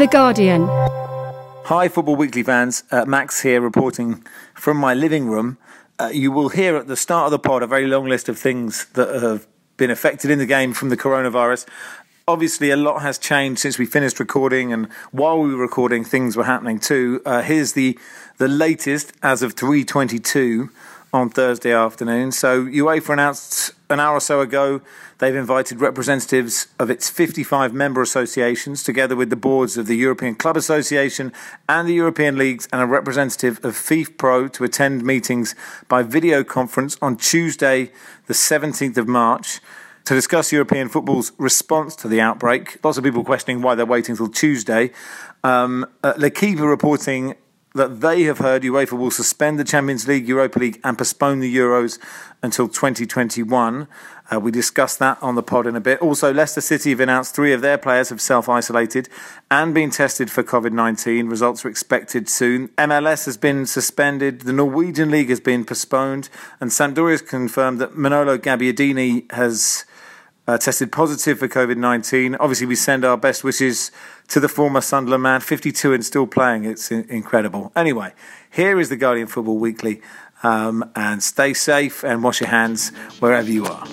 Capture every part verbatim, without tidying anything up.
The Guardian. Hi, Football Weekly fans. Uh, Max here reporting from my living room. Uh, you will hear at the start of the pod a very long list of things that have been affected in the game from the coronavirus. Obviously, a lot has changed since we finished recording, and while we were recording, things were happening too. Uh, here's the, the latest as of three twenty-two on Thursday afternoon. So UEFA announced an hour or so ago they've invited representatives of its fifty-five member associations, together with the boards of the European Club Association and the European Leagues, and a representative of FIFPro to attend meetings by video conference on Tuesday, the seventeenth of March, to discuss European football's response to the outbreak. Lots of people questioning why they're waiting until Tuesday. Um, uh, L'Equipe reporting that they have heard UEFA will suspend the Champions League, Europa League and postpone the Euros until twenty twenty-one. Uh, we discussed that on the pod in a bit. Also, Leicester City have announced three of their players have self-isolated and been tested for covid nineteen. Results are expected soon. M L S has been suspended. The Norwegian League has been postponed. And Sampdoria has confirmed that Manolo Gabbiadini has Uh, tested positive for covid nineteen. Obviously, we send our best wishes to the former Sunderland man, fifty-two and still playing. It's in- incredible. Anyway, here is the Guardian Football Weekly. Um, and stay safe and wash your hands wherever you are.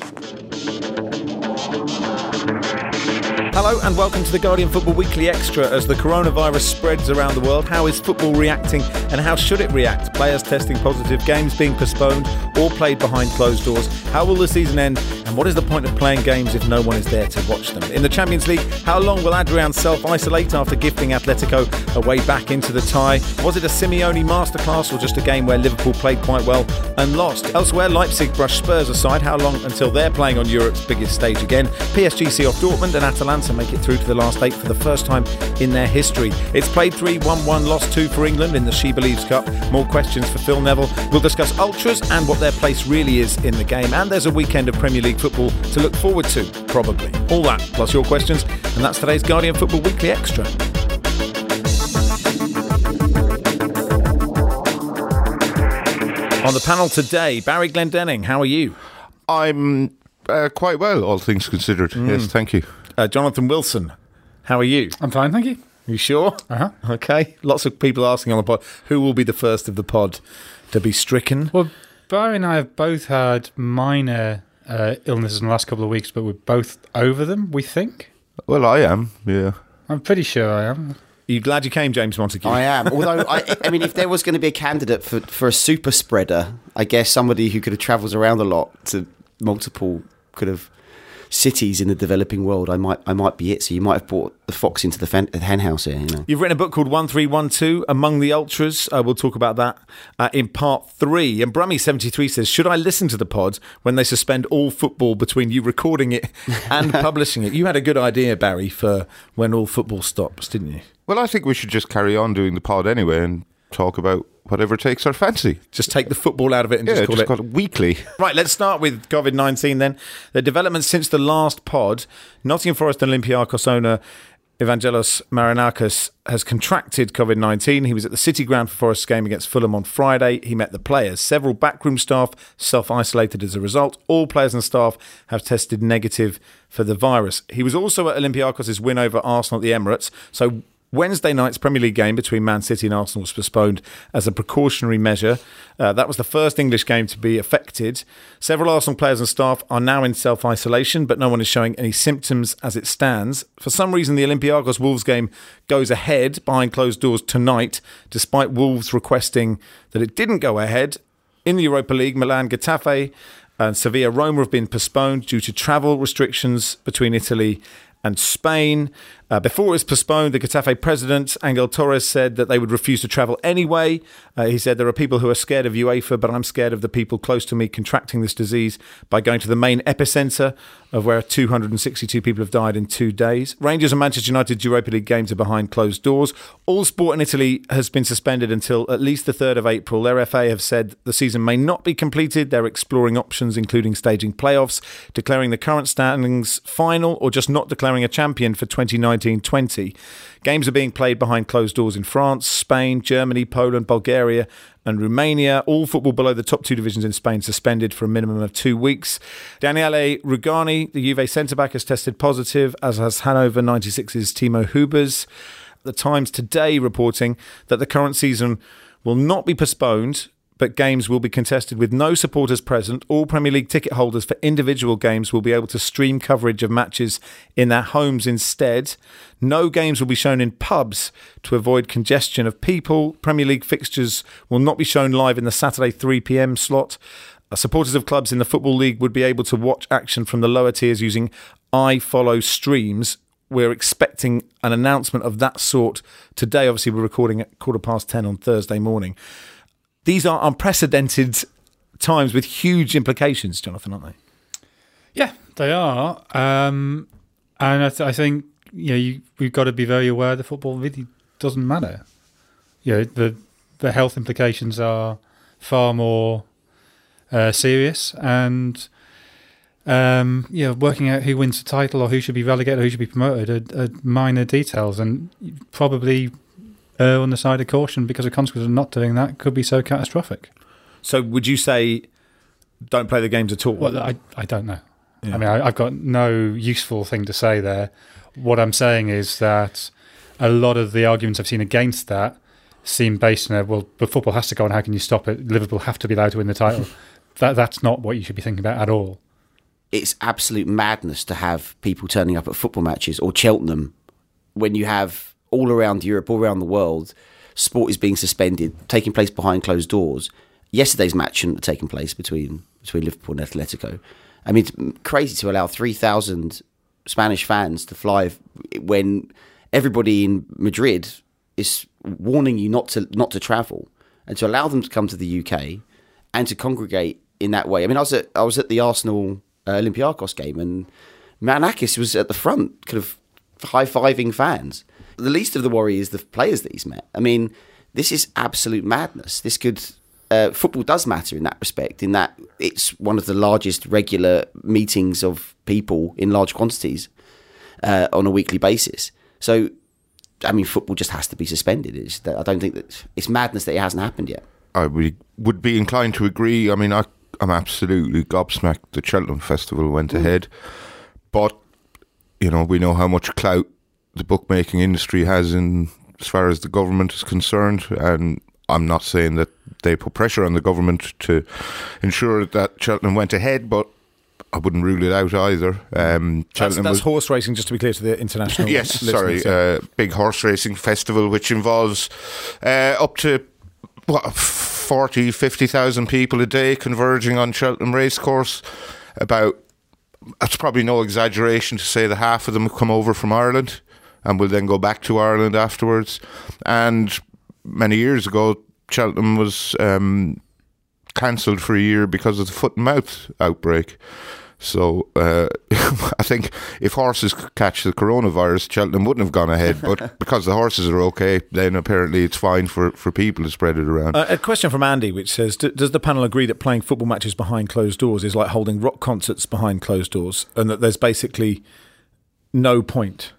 Hello and welcome to the Guardian Football Weekly Extra. As the coronavirus spreads around the world, how is football reacting and how should it react? Players testing positive, games being postponed or played behind closed doors. How will the season end and what is the point of playing games if no one is there to watch them? In the Champions League, how long will Adrian self-isolate after gifting Atletico a way back into the tie? Was it a Simeone masterclass or just a game where Liverpool played quite well and lost? Elsewhere, Leipzig brush Spurs aside. How long until they're playing on Europe's biggest stage again? P S G see off Dortmund and Atalanta make it through to the last eight for the first time in their history. It's played three one one, lost two for England in the She Believes Cup. More questions for Phil Neville. We'll discuss Ultras and what their place really is in the game. And there's a weekend of Premier League football to look forward to, probably. All that, plus your questions. And that's today's Guardian Football Weekly Extra. On the panel today, Barry Glendenning, how are you? I'm uh, quite well, all things considered. Mm. Yes, thank you. Uh, Jonathan Wilson, how are you? I'm fine, thank you. You sure? Uh-huh. Okay. Lots of people asking on the pod, who will be the first of the pod to be stricken? Well, Barry and I have both had minor uh, illnesses in the last couple of weeks, but we're both over them, we think. Well, I am, yeah. I'm pretty sure I am. Are you glad you came, James Montague? I am. Although, I, I mean, if there was going to be a candidate for, for a super spreader, I guess somebody who could have travelled around a lot to multiple kind of cities in the developing world, I might I might be it. So you might have brought the fox into the, fen- the hen house here, you know. You've written a book called one three one two, Among the Ultras. Uh, we'll talk about that uh, in part three. And Brummy seventy-three says, should I listen to the pod when they suspend all football between you recording it and publishing it? You had a good idea, Barry, for when all football stops, didn't you? Well, I think we should just carry on doing the pod anyway and talk about whatever takes our fancy. Just take the football out of it and yeah, just call just it... call it weekly. Right, let's start with covid nineteen then. The developments since the last pod. Nottingham Forest and Olympiacos owner Evangelos Marinakis has contracted covid nineteen. He was at the City Ground for Forest's game against Fulham on Friday. He met the players. Several backroom staff self-isolated as a result. All players and staff have tested negative for the virus. He was also at Olympiacos' win over Arsenal at the Emirates. So Wednesday night's Premier League game between Man City and Arsenal was postponed as a precautionary measure. Uh, that was the first English game to be affected. Several Arsenal players and staff are now in self-isolation, but no one is showing any symptoms as it stands. For some reason, the Olympiacos-Wolves game goes ahead behind closed doors tonight, despite Wolves requesting that it didn't go ahead. In the Europa League, Milan Getafe and Sevilla Roma have been postponed due to travel restrictions between Italy and Spain. Uh, before it was postponed, the Getafe president, Angel Torres, said that they would refuse to travel anyway. Uh, he said, there are people who are scared of UEFA, but I'm scared of the people close to me contracting this disease by going to the main epicentre of where two hundred sixty-two people have died in two days. Rangers and Manchester United's Europa League games are behind closed doors. All sport in Italy has been suspended until at least the third of April. Their F A have said the season may not be completed. They're exploring options, including staging playoffs, declaring the current standings final, or just not declaring a champion for twenty nineteen twenty. Games are being played behind closed doors in France, Spain, Germany, Poland, Bulgaria and Romania. All football below the top two divisions in Spain suspended for a minimum of two weeks. Daniele Rugani, the Juve centre-back, has tested positive, as has Hannover ninety-six's Timo Hubers. The Times today reporting that the current season will not be postponed, but games will be contested with no supporters present. All Premier League ticket holders for individual games will be able to stream coverage of matches in their homes instead. No games will be shown in pubs to avoid congestion of people. Premier League fixtures will not be shown live in the Saturday three p.m. slot. Supporters of clubs in the Football League would be able to watch action from the lower tiers using iFollow streams. We're expecting an announcement of that sort today. Obviously, we're recording at quarter past ten on Thursday morning. These are unprecedented times with huge implications, Jonathan, aren't they? Yeah, they are. Um, and I, th- I think you know you, we've got to be very aware that football really doesn't matter. You know, the the health implications are far more uh, serious, and um, you know, working out who wins the title or who should be relegated or who should be promoted are, are minor details, and probably err on the side of caution because the consequence of not doing that could be so catastrophic. So would you say don't play the games at all? Well, I, I don't know. Yeah. I mean, I, I've got no useful thing to say there. What I'm saying is that a lot of the arguments I've seen against that seem based on, a, well, but football has to go on, how can you stop it? Liverpool have to be allowed to win the title. that That's not what you should be thinking about at all. It's absolute madness to have people turning up at football matches or Cheltenham when you have all around Europe, all around the world, sport is being suspended, taking place behind closed doors. Yesterday's match shouldn't have taken place between between Liverpool and Atletico. I mean, it's crazy to allow three thousand Spanish fans to fly when everybody in Madrid is warning you not to not to travel, and to allow them to come to the U K and to congregate in that way. I mean, I was at I was at the Arsenal uh, Olympiacos game, and Marinakis was at the front, kind of high-fiving fans. The least of the worry is the players that he's met. I mean, this is absolute madness. This could uh, football does matter in that respect, in that it's one of the largest regular meetings of people in large quantities uh, on a weekly basis. So, I mean, football just has to be suspended. It's, I don't think that it's madness that it hasn't happened yet. I would, would be inclined to agree. I mean, I, I'm absolutely gobsmacked the Cheltenham Festival went mm. ahead. But, you know, we know how much clout the bookmaking industry has in as far as the government is concerned, and I'm not saying that they put pressure on the government to ensure that Cheltenham went ahead, but I wouldn't rule it out either. Um, that's that's was, horse racing, just to be clear to the international yes, listeners. sorry, uh, big horse racing festival which involves uh, up to what, forty, fifty thousand people a day converging on Cheltenham Racecourse. About, it's probably no exaggeration to say that half of them come over from Ireland and will then go back to Ireland afterwards. And many years ago, Cheltenham was um, cancelled for a year because of the foot and mouth outbreak. So uh, I think if horses catch the coronavirus, Cheltenham wouldn't have gone ahead. But because the horses are okay, then apparently it's fine for, for people to spread it around. Uh, a question from Andy, which says, does the panel agree that playing football matches behind closed doors is like holding rock concerts behind closed doors, and that there's basically no point?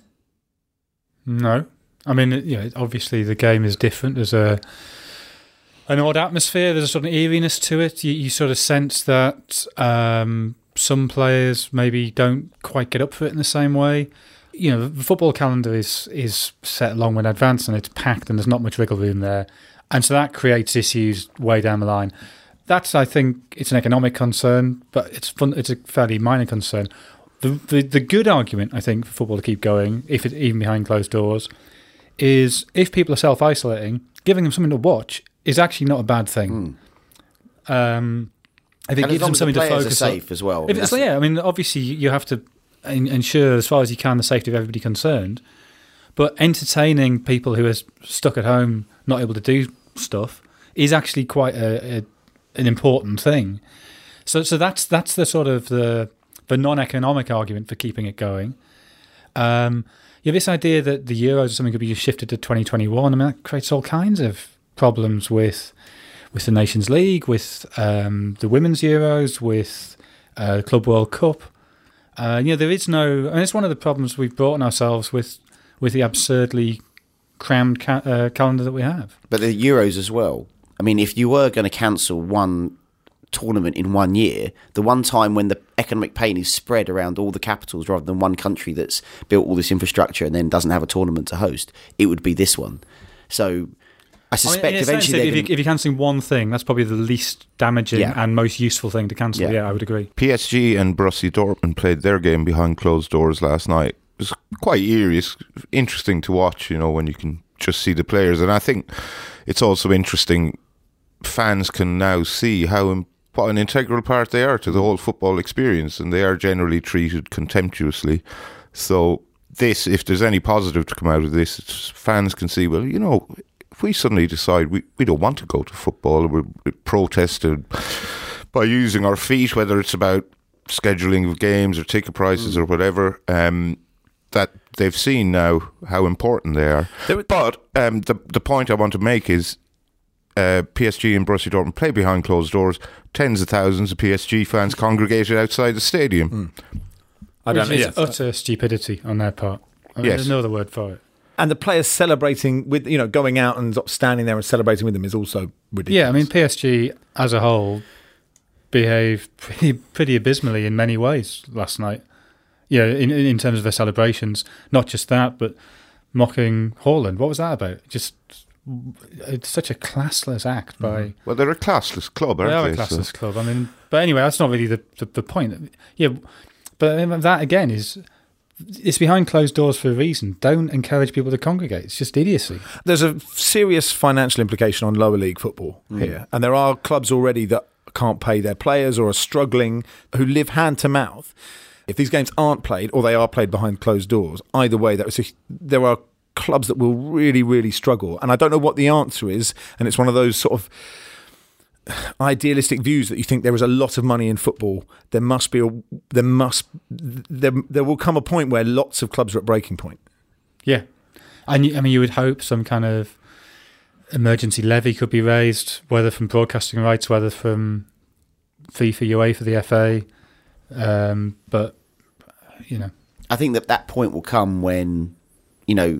No. I mean, you know, obviously the game is different. There's a an odd atmosphere. There's a sort of eeriness to it. You, you sort of sense that um, some players maybe don't quite get up for it in the same way. You know, the football calendar is is set a long way in advance, and it's packed, and there's not much wiggle room there. And so that creates issues way down the line. That's, I think, it's an economic concern, but it's fun, it's a fairly minor concern. The, the the good argument, I think, for football to keep going, if it's even behind closed doors, is if people are self-isolating, giving them something to watch is actually not a bad thing. Mm. Um, if it and gives them something the to focus are safe on, as well. If it's, yeah, I mean, obviously you have to ensure, as far as you can, the safety of everybody concerned. But entertaining people who are stuck at home, not able to do stuff, is actually quite a, a an important thing. So, so that's that's the sort of the the non-economic argument for keeping it going. Um, you have this idea that the Euros or something could be shifted to twenty twenty-one. I mean, that creates all kinds of problems with with the Nations League, with um, the Women's Euros, with uh, Club World Cup. Uh, you know, there is no... And it's one of the problems we've brought on ourselves with, with the absurdly crammed ca- uh, calendar that we have. But the Euros as well. I mean, if you were going to cancel one tournament in one year, the one time when the economic pain is spread around all the capitals rather than one country that's built all this infrastructure and then doesn't have a tournament to host, it would be this one. So I suspect I mean, eventually if, they're you, gonna... if you're cancelling one thing, that's probably the least damaging Yeah. and most useful thing to cancel. Yeah. Yeah, I would agree. P S G and Borussia Dortmund played their game behind closed doors last night. It was quite eerie. It's interesting to watch, you know, when you can just see the players. And I think it's also interesting, fans can now see how im- what an integral part they are to the whole football experience, and they are generally treated contemptuously. So this, if there's any positive to come out of this, it's fans can see, well, you know, if we suddenly decide we, we don't want to go to football, or we're protested by using our feet, whether it's about scheduling of games or ticket prices mm. or whatever, um, that they've seen now how important they are. But um, the the point I want to make is uh, P S G and Borussia Dortmund play behind closed doors. Tens of thousands of P S G fans congregated outside the stadium. Mm. I don't know. It's Yes. utter stupidity on their part. I mean, Yes. There's no other word for it. And the players celebrating with, you know, going out and standing there and celebrating with them is also ridiculous. Yeah, I mean, P S G as a whole behaved pretty, pretty abysmally in many ways last night. Yeah, in in terms of their celebrations. Not just that, but mocking Haaland. What was that about? Just it's such a classless act by. Mm. Well, they're a classless club, aren't They they? are a classless So- club. I mean, but anyway, that's not really the the, the point. Yeah, but that again is. It's behind closed doors for a reason. Don't encourage people to congregate. It's just idiocy. There's a serious financial implication on lower league football mm. here. And there are clubs already that can't pay their players or are struggling, who live hand to mouth. If these games aren't played or they are played behind closed doors, either way, that was a, there are clubs that will really, really struggle. And I don't know what the answer is. And it's one of those sort of idealistic views that you think there is a lot of money in football. There must be a, there must there there will come a point where lots of clubs are at breaking point. Yeah, and you, I mean, you would hope some kind of emergency levy could be raised, whether from broadcasting rights, whether from FIFA, UEFA, the F A. Um, but you know, I think that that point will come when, you know,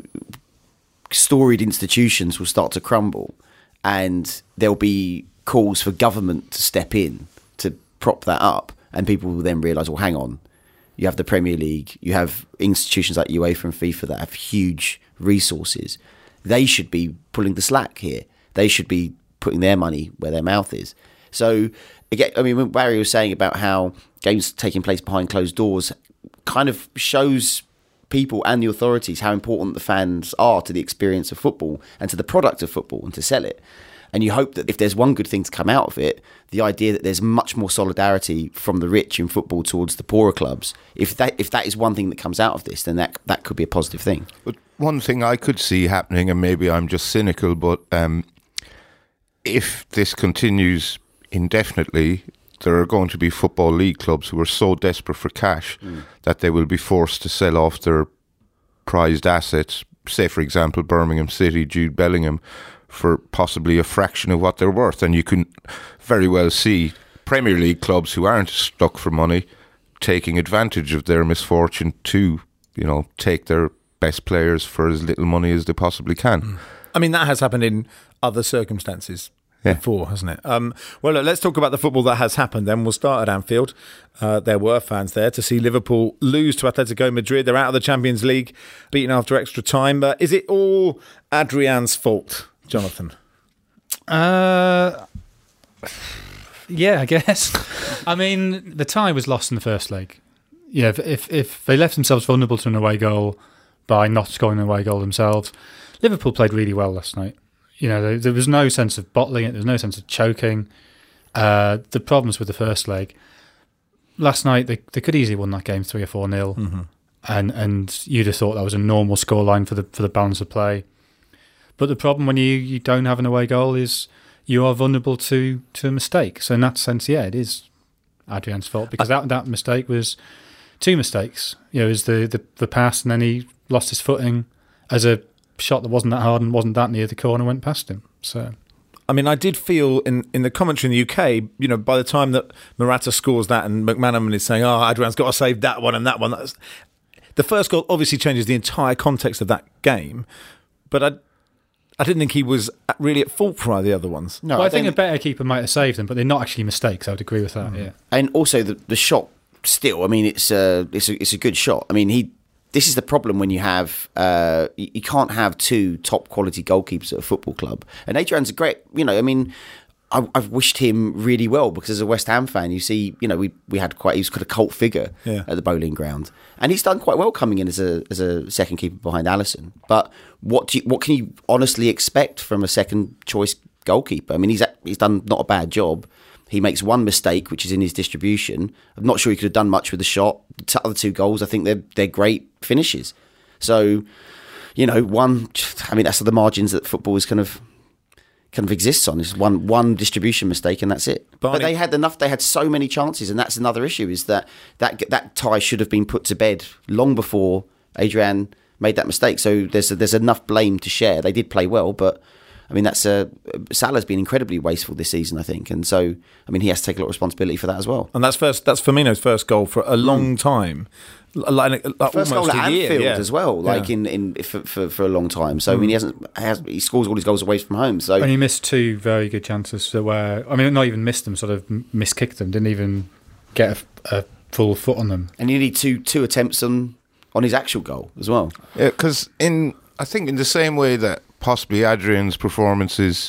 storied institutions will start to crumble, and there'll be calls for government to step in to prop that up, and people will then realise, well, hang on, you have the Premier League, you have institutions like UEFA and FIFA that have huge resources. They should be pulling the slack here. They should be putting their money where their mouth is. So, again, I mean, when Barry was saying about how games taking place behind closed doors kind of shows people and the authorities how important the fans are to the experience of football and to the product of football and to sell it. And you hope that if there's one good thing to come out of it, the idea that there's much more solidarity from the rich in football towards the poorer clubs, if that if that is one thing that comes out of this, then that that could be a positive thing. But one thing I could see happening, and maybe I'm just cynical, but um, if this continues indefinitely, there are going to be football league clubs who are so desperate for cash mm. that they will be forced to sell off their prized assets. Say, for example, Birmingham City, Jude Bellingham, for possibly a fraction of what they're worth. And you can very well see Premier League clubs who aren't stuck for money taking advantage of their misfortune to, you know, take their best players for as little money as they possibly can. I mean, that has happened in other circumstances yeah. before, hasn't it? Um, well, look, let's talk about the football that has happened then. We'll start at Anfield. Uh, there were fans there to see Liverpool lose to Atletico Madrid. They're out of the Champions League, beaten after extra time. But is it all Adrian's fault, Jonathan? Uh, yeah, I guess. I mean, the tie was lost in the first leg. Yeah, if, if if they left themselves vulnerable to an away goal by not scoring an away goal themselves, Liverpool played really well last night. You know, there, there was no sense of bottling it. There was no sense of choking. Uh, the problems with the first leg last night, they they could easily won that game three or four nil, mm-hmm. and and you'd have thought that was a normal scoreline for the for the balance of play. But the problem when you, you don't have an away goal is you are vulnerable to, to a mistake. So in that sense, yeah, it is Adrian's fault because that, that mistake was two mistakes. You know, it was the, the, the pass and then he lost his footing as a shot that wasn't that hard and wasn't that near the corner went past him. So, I mean, I did feel in, in the commentary in the U K, you know, by the time that Morata scores that and McManaman is saying, oh, Adrian's got to save that one and that one. That's, the first goal obviously changes the entire context of that game. But I... I didn't think he was really at fault for the other ones. No, well, I, I think don't- a better keeper might have saved them, but they're not actually mistakes. I would agree with that. Mm. Yeah. And also the the shot. Still, I mean, it's a it's a it's a good shot. I mean, he. This is the problem when you have uh, you, you can't have two top quality goalkeepers at a football club. And Adrian's a great. You know, I mean, I, I've wished him really well because as a West Ham fan, you see, you know, we we had quite he was quite a cult figure Yeah. at the Bowling Ground, and he's done quite well coming in as a as a second keeper behind Alisson. But what do you, what can you honestly expect from a second choice goalkeeper? I mean, he's he's done not a bad job. He makes one mistake, which is in his distribution. I'm not sure he could have done much with the shot. The other two goals, I think they're they're great finishes. So, you know, one. I mean, that's the margins that football is kind of kind of exists on. Is one one distribution mistake, and that's it. Barney- But they had enough. They had so many chances, and that's another issue. Is that that that tie should have been put to bed long before Adrian made that mistake. So there's there's enough blame to share. They did play well, but. I mean, that's uh, Salah's been incredibly wasteful this season, I think, and so I mean he has to take a lot of responsibility for that as well. And that's first. That's Firmino's first goal for a long time, L- like, like First almost goal at a year, Anfield yeah. as well, like Yeah. in, in for, for for a long time. So I mean, he hasn't he, has, he scores all his goals away from home. So And he missed two very good chances that were, I mean, not even missed them, sort of miskicked them, didn't even get a, a full foot on them. and he needed two two attempts on on his actual goal as well. Yeah, because in I think in the same way that possibly Adrian's performance is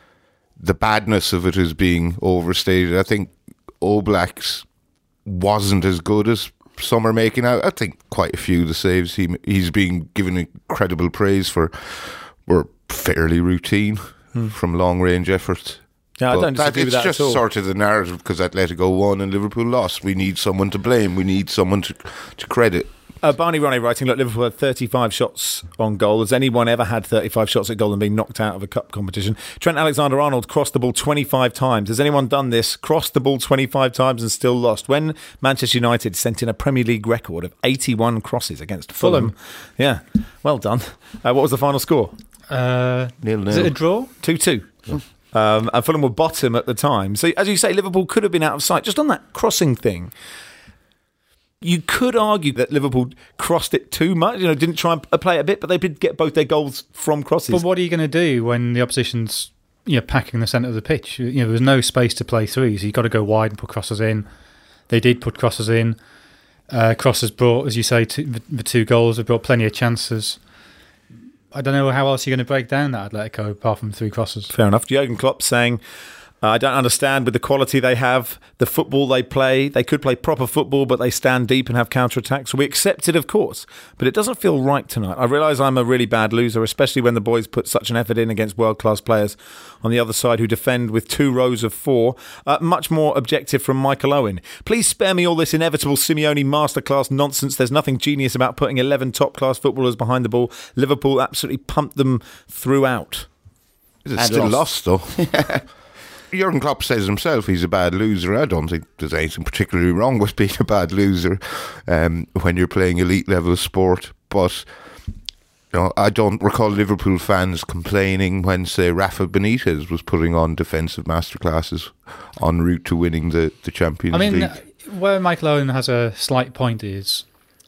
the badness of it is being overstated, I think Oblak's wasn't as good as some are making out. I think quite a few of the saves he he's being given incredible praise for were fairly routine from long range efforts. Yeah, I But don't disagree that, with it's that just at all. sort of the narrative because Atletico won and Liverpool lost. We need someone to blame. We need someone to to credit. Uh, Barney Ronnie writing, look, Liverpool had thirty-five shots on goal. Has anyone ever had thirty-five shots at goal and been knocked out of a cup competition? Trent Alexander-Arnold crossed the ball twenty-five times. Has anyone done this? Crossed the ball twenty-five times and still lost? When Manchester United sent in a Premier League record of eighty-one crosses against Fulham. Fulham. Yeah, well done. Uh, what was the final score? Uh, Nil is it a nil. draw? two two. Um, and Fulham were bottom at the time. So, as you say, Liverpool could have been out of sight. Just on that crossing thing, you could argue that Liverpool crossed it too much. You know, didn't try and play it a bit, but they did get both their goals from crosses. But what are you going to do when the opposition's, you know, packing the centre of the pitch? You know, there's no space to play through, so you've got to go wide and put crosses in. They did put crosses in. Uh, crosses brought, as you say, two, the two goals. They brought plenty of chances. I don't know how else you're going to break down that Atletico apart from three crosses. Fair enough. Jurgen Klopp saying, I don't understand with the quality they have, the football they play. They could play proper football, but they stand deep and have counter-attacks. We accept it, of course, but it doesn't feel right tonight. I realise I'm a really bad loser, especially when the boys put such an effort in against world-class players on the other side who defend with two rows of four. Uh, much more objective from Michael Owen. Please spare me all this inevitable Simeone masterclass nonsense. There's nothing genius about putting eleven top-class footballers behind the ball. Liverpool absolutely pumped them throughout. It's And still lost. lost, though. Jurgen Klopp says himself he's a bad loser. I don't think there's anything particularly wrong with being a bad loser um, when you're playing elite level sport. But you know, I don't recall Liverpool fans complaining when, say, Rafa Benitez was putting on defensive masterclasses en route to winning the, the Champions I mean, League. uh, where Michael Owen has a slight point is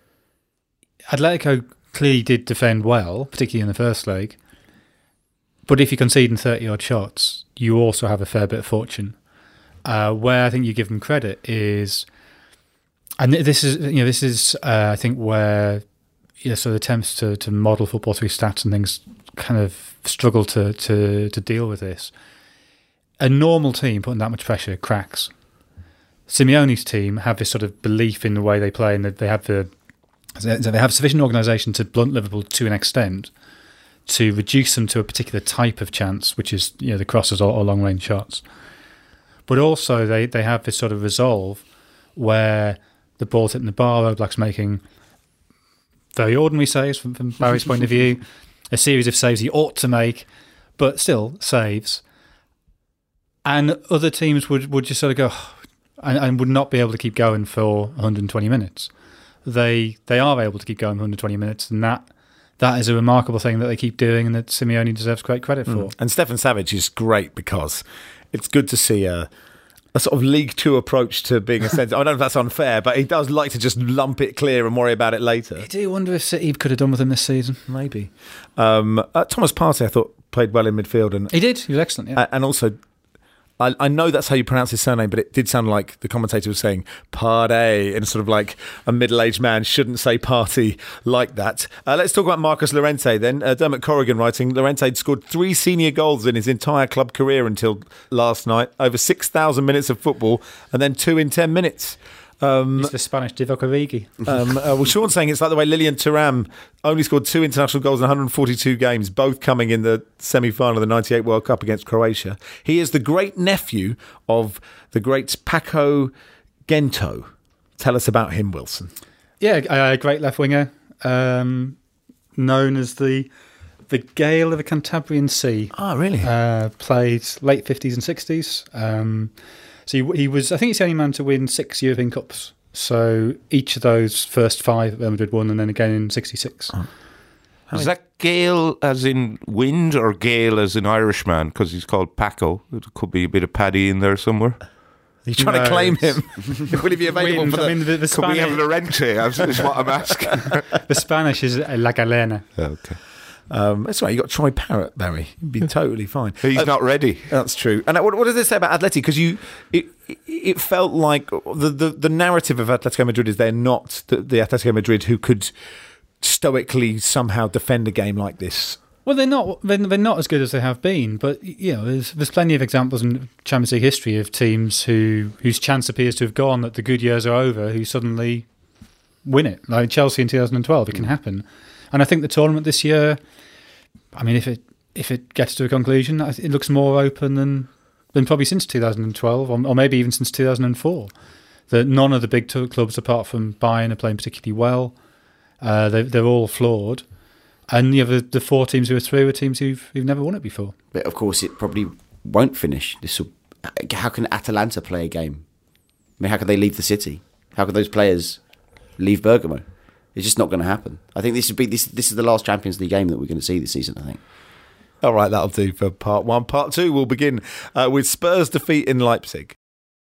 Atletico clearly did defend well, particularly in the first leg. But if you concede in thirty-odd shots, you also have a fair bit of fortune. Uh, where I think you give them credit is, and this is you know this is uh, I think where you know, sort of attempts to, to model football through stats and things kind of struggle to, to, to deal with this. A normal team putting that much pressure cracks. Simeone's team have this sort of belief in the way they play, and that they have the so they have sufficient organisation to blunt Liverpool to an extent, to reduce them to a particular type of chance, which is you know the crosses or, or long range shots. But also they, they have this sort of resolve where the ball's hitting the bar, Oblak's making very ordinary saves from, from Barry's point of view, a series of saves he ought to make, but still saves. And other teams would, would just sort of go and, and would not be able to keep going for one hundred twenty minutes. They they are able to keep going for one hundred twenty minutes, and that that is a remarkable thing that they keep doing, and that Simeone deserves great credit for. And Stefan Savic is great because it's good to see a, a sort of League Two approach to being a centre. I don't know if that's unfair, but he does like to just lump it clear and worry about it later. I do wonder if City could have done with him this season. Maybe. Um, uh, Thomas Partey, I thought, played well in midfield. And He did. He was excellent, yeah. uh, and also, I, I know that's how you pronounce his surname, but it did sound like the commentator was saying "party," and sort of like a middle-aged man shouldn't say "party" like that. Uh, let's talk about Marcus Llorente then. Uh, Dermot Corrigan writing, Llorente had scored three senior goals in his entire club career until last night, over six thousand minutes of football, and then two in ten minutes. Um, He's the Spanish Divock Origi. um, uh, well, Sean's saying it's like the way Lilian Thuram only scored two international goals in one hundred forty-two games, both coming in the semi-final of the ninety-eight World Cup against Croatia. He is the great nephew of the great Paco Gento. Tell us about him, Wilson. Yeah, a great left winger, um, known as the the Gale of the Cantabrian Sea. Oh, really? Uh, played late fifties and sixties. Um, so he, he was, I think he's the only man to win six European Cups. So each of those first five Real Madrid won, and then again in sixty-six. Oh. Is that Gale as in wind or Gale as in Irishman? Because he's called Paco. It could be a bit of Paddy in there somewhere. Are you trying No, to claim it's- him? Will he be available Wind, for the... I mean, the, the, Could we have Spanish, Llorente? Is what I'm asking. the Spanish is La Galena. Okay. Um, that's right, you got Troy Parrott, Barry. You'd be totally fine. He's Uh, not ready. That's true. And what, what does it say about Atleti? Because you, it, it felt like the, the, the narrative of Atletico Madrid is they're not the, the Atletico Madrid who could stoically somehow defend a game like this. Well, they're not. They're, they're not as good as they have been. But you know, there's, there's plenty of examples in Champions League history of teams who whose chance appears to have gone, that the good years are over, who suddenly win it. Like Chelsea in two thousand twelve, it can happen. And I think the tournament this year, I mean, if it if it gets to a conclusion, it looks more open than than probably since two thousand twelve, or, or maybe even since two thousand four. That none of the big two clubs, apart from Bayern, are playing particularly well. Uh, they, they're all flawed. And you know, the, the four teams who are through are teams who've, who've never won it before. But of course, it probably won't finish. This will, how can Atalanta play a game? I mean, how can they leave the city? How can those players leave Bergamo? It's just not going to happen. I think this would be this. This is the last Champions League game that we're going to see this season, I think. All right, that'll do for part one. Part two, we'll begin uh, with Spurs' defeat in Leipzig.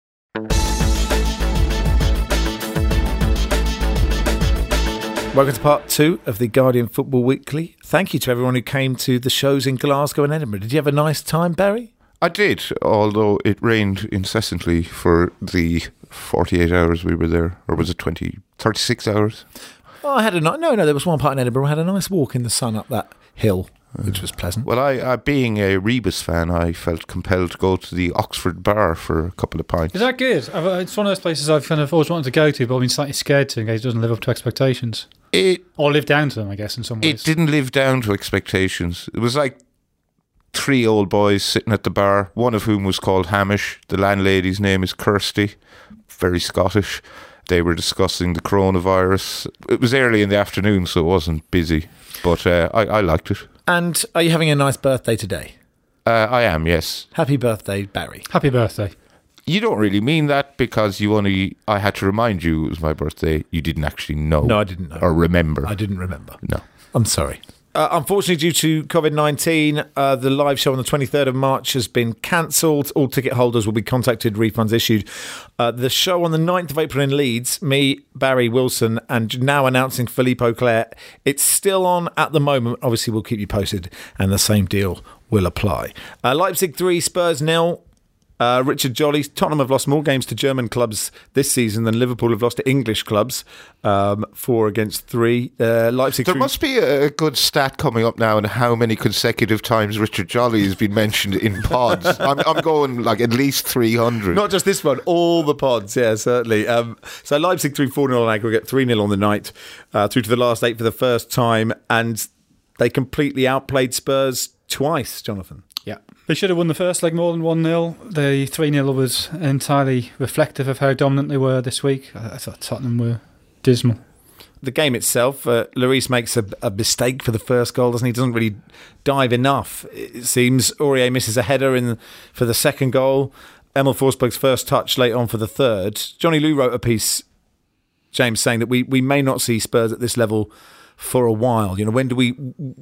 Welcome to part two of the Guardian Football Weekly. Thank you to everyone who came to the shows in Glasgow and Edinburgh. Did you have a nice time, Barry? I did, although it rained incessantly for the forty-eight hours we were there. Or was it twenty, thirty-six hours? Oh, I had a ni- no, no. There was one part in Edinburgh. I had a nice walk in the sun up that hill, which was pleasant. Well, I, I being a Rebus fan, I felt compelled to go to the Oxford Bar for a couple of pints. Is that good? I've, it's one of those places I've kind of always wanted to go to, but I've been slightly scared to in case it doesn't live up to expectations. It Or live down to them, I guess, in some ways. It didn't live down to expectations. It was like three old boys sitting at the bar, one of whom was called Hamish. The landlady's name is Kirsty, very Scottish. They were discussing the coronavirus. It was early in the afternoon, so it wasn't busy, but uh, I, I liked it. And are you having a nice birthday today? Uh, I am, yes. Happy birthday, Barry. Happy birthday. You don't really mean that because you only... I had to remind you it was my birthday. You didn't actually know. No, I didn't know. Or remember. I didn't remember. No. I'm sorry. Uh, unfortunately, due to COVID nineteen, uh, the live show on the twenty-third of March has been cancelled. All ticket holders will be contacted, refunds issued. Uh, the show on the ninth of April in Leeds, me, Barry Wilson, and now announcing Philippe Auclair, it's still on at the moment. Obviously, we'll keep you posted, and the same deal will apply. Uh, Leipzig three, Spurs nil. Uh, Richard Jolly, Tottenham have lost more games to German clubs this season than Liverpool have lost to English clubs, um, four against three. Uh, Leipzig. There three- must be a good stat coming up now on how many consecutive times Richard Jolly has been mentioned in pods. I'm, I'm going like at least three hundred. Not just this one, all the pods, yeah, certainly. Um, so Leipzig threw four nil on aggregate, three nil on the night, uh, through to the last eight for the first time, and they completely outplayed Spurs twice, Jonathan. Yeah. They should have won the first leg more than one nil. The three nil was entirely reflective of how dominant they were this week. I, I thought Tottenham were dismal. The game itself, uh, Lloris makes a, a mistake for the first goal, doesn't he? Doesn't really dive enough, it seems. Aurier misses a header in for the second goal. Emil Forsberg's first touch late on for the third. Johnny Liu wrote a piece, James, saying that we, we may not see Spurs at this level for a while. You know, when do we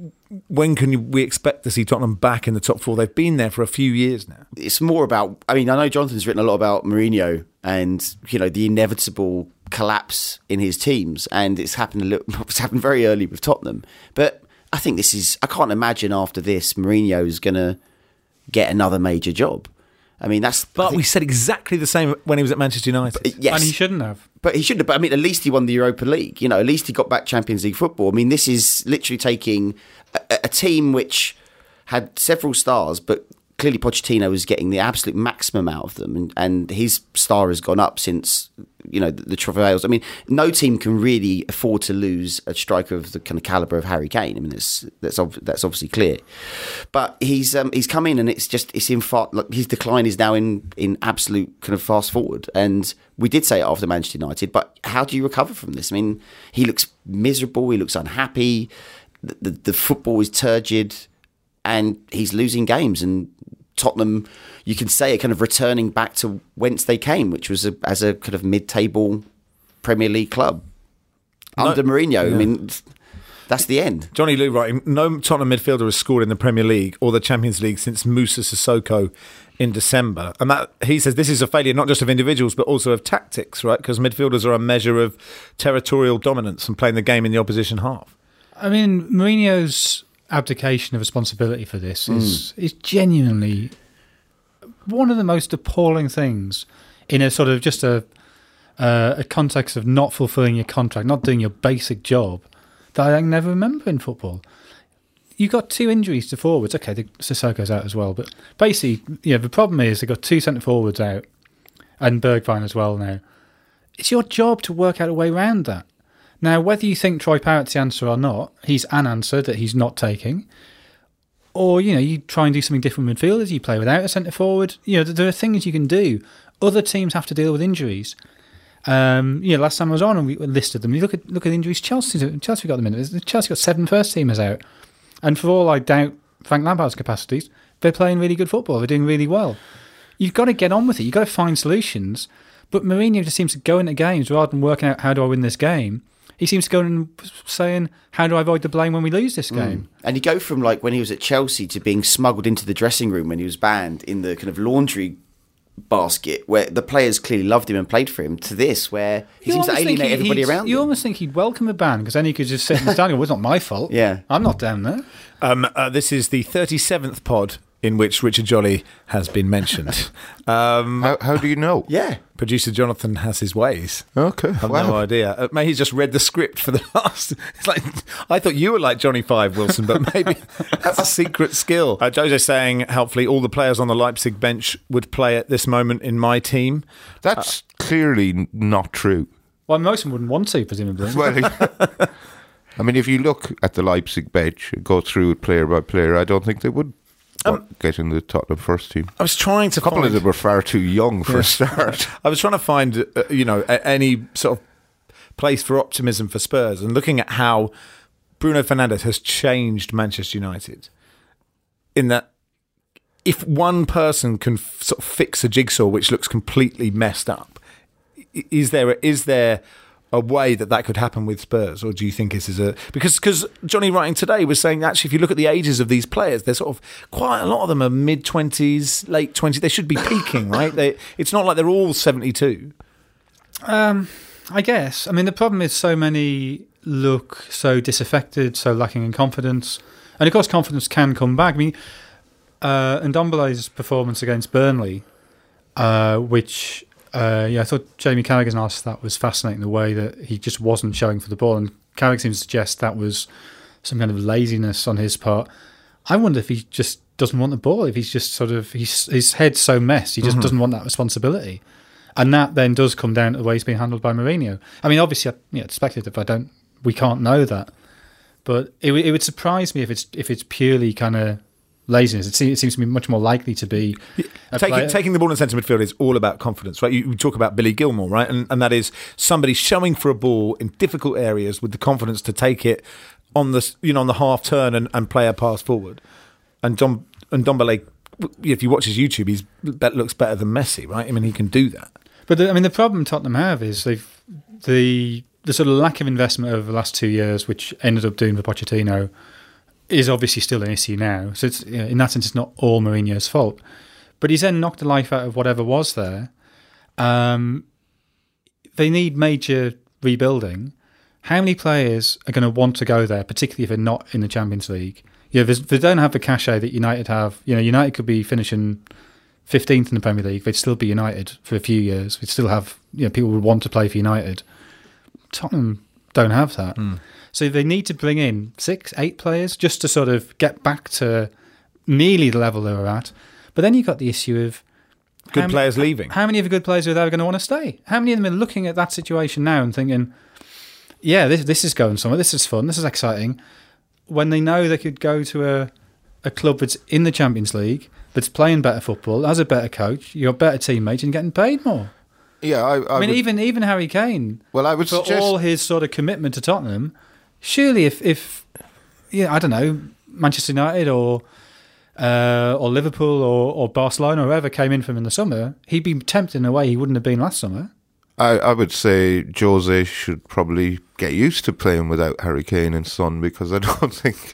when can you, we expect to see Tottenham back in the top four? They've been there for a few years now. It's more about, I mean, I know Jonathan's written a lot about Mourinho and, you know, the inevitable collapse in his teams, and it's happened a little, it's happened very early with Tottenham. But I think this is. I can't imagine after this Mourinho is going to get another major job. I mean, that's. But think, we said exactly the same when he was at Manchester United. but, yes, And he shouldn't have. But he shouldn't have. But I mean, at least he won the Europa League. You know, at least he got back Champions League football. I mean, this is literally taking a, a team which had several stars, but clearly Pochettino was getting the absolute maximum out of them, and, and his star has gone up since, you know, the, the travails. I mean, no team can really afford to lose a striker of the kind of caliber of Harry Kane. I mean, that's that's, ob- that's obviously clear. But he's um, he's come in, and it's just it's in far, like his decline is now in in absolute kind of fast forward. And we did say it after Manchester United, but how do you recover from this? I mean, he looks miserable. He looks unhappy. The the, the football is turgid, and he's losing games. And Tottenham, you can say, are kind of returning back to whence they came, which was a, as a kind of mid-table Premier League club under No, Mourinho. yeah. I mean, that's the end. Johnny Lou writing, no Tottenham midfielder has scored in the Premier League or the Champions League since Moussa Sissoko in December. And that he says this is a failure not just of individuals but also of tactics, right? Because midfielders are a measure of territorial dominance and playing the game in the opposition half. I mean, Mourinho's abdication of responsibility for this is is genuinely one of the most appalling things in a sort of just a uh, a context of not fulfilling your contract, not doing your basic job, that I never remember in football. You got two injuries to forwards. Okay, the Sissoko's out as well, but basically, yeah, the problem is they got two centre forwards out and Bergwijn as well now. It's your job to work out a way around that. Now, whether you think Troy Parrott's the answer or not, he's an answer that he's not taking. Or, you know, you try and do something different with midfielders, you play without a centre forward. You know, there are things you can do. Other teams have to deal with injuries. Um, you know, last time I was on and we listed them, you look at look at injuries Chelsea Chelsea got them in. Chelsea got seven first teamers out. And for all I doubt Frank Lampard's capacities, they're playing really good football. They're doing really well. You've got to get on with it. You've got to find solutions. But Mourinho just seems to go into games rather than working out how do I win this game. He seems to go in saying, how do I avoid the blame when we lose this game? Mm. And you go from like when he was at Chelsea to being smuggled into the dressing room when he was banned in the kind of laundry basket where the players clearly loved him and played for him, to this where he You seems to almost think alienate he- everybody he'd- around You him. almost think he'd welcome a ban because then he could just sit in the stand and go, well, it's not my fault. Yeah. I'm not down there. Um, uh, this is the thirty-seventh pod in which Richard Jolly has been mentioned. Um, How, how do you know? Yeah. Producer Jonathan has his ways. Okay. I've wow. no idea. Uh, maybe he's just read the script for the last. It's like I thought you were like Johnny Five Wilson, but maybe that's a secret skill. Uh, Jose's saying helpfully all the players on the Leipzig bench would play at this moment in my team. That's clearly not true. Well, most of them wouldn't want to, presumably. Well, I mean, if you look at the Leipzig bench and go through it player by player, I don't think they would Um, get in the Tottenham first team. I was trying to A couple find. of them were far too young for a start. I was trying to find, uh, you know, a, any sort of place for optimism for Spurs, and looking at how Bruno Fernandes has changed Manchester United. In that, if one person can f- sort of fix a jigsaw which looks completely messed up, i- is there is there a way that that could happen with Spurs, or do you think this is a because because Johnny writing today was saying actually if you look at the ages of these players, they're sort of quite a lot of them are mid twenties, late twenties. They should be peaking, right? They it's not like they're all seventy-two. Um, I guess. I mean, the problem is so many look so disaffected, so lacking in confidence. And of course, confidence can come back. I mean, uh, Ndombele's performance against Burnley, uh, which uh, yeah, I thought Jamie Carragher's analysis of that was fascinating, the way that he just wasn't showing for the ball. And Carragher seems to suggest that was some kind of laziness on his part. I wonder if he just doesn't want the ball, if he's just sort of, he's, his head's so messed, he just mm-hmm. doesn't want that responsibility. And that then does come down to the way he's being handled by Mourinho. I mean, obviously, you know, it's speculative. I don't, we can't know that, but it, it would surprise me if it's if it's purely kind of laziness. It seems, it seems to be much more likely to be taking taking the ball in centre midfield is all about confidence, right? You, you talk about Billy Gilmore, right, and and that is somebody showing for a ball in difficult areas with the confidence to take it on the you know on the half turn and, and play a pass forward. And Dom and Ndombele, if you watch his YouTube, he's that looks better than Messi, right? I mean, he can do that. But the, I mean, the problem Tottenham have is they've the the sort of lack of investment over the last two years, which ended up doing for Pochettino, is obviously still an issue now. So it's, you know, in that sense, it's not all Mourinho's fault. But he's then knocked the life out of whatever was there. Um, they need major rebuilding. how many players are going to want to go there, particularly if they're not in the Champions League? You know, they don't have the cachet that United have. You know, United could be finishing fifteenth in the Premier League. They'd still be United for a few years. We'd still have, you know, people would want to play for United. Tottenham don't have that. Mm. So they need to bring in six, eight players just to sort of get back to nearly the level they were at. But then you've got the issue of good how players many, leaving. How many of the good players are ever going to want to stay? How many of them are looking at that situation now and thinking, yeah, this this is going somewhere, this is fun, this is exciting, when they know they could go to a, a club that's in the Champions League, that's playing better football, has a better coach, you've got better teammates and getting paid more. Yeah, I, I, I mean, would, even even Harry Kane, well, I would for suggest, all his sort of commitment to Tottenham, surely if, if yeah, I don't know, Manchester United or uh, or Liverpool or, or Barcelona or whoever came in from him in the summer, he'd be tempted in a way he wouldn't have been last summer. I, I would say Jose should probably get used to playing without Harry Kane and Son, because I don't think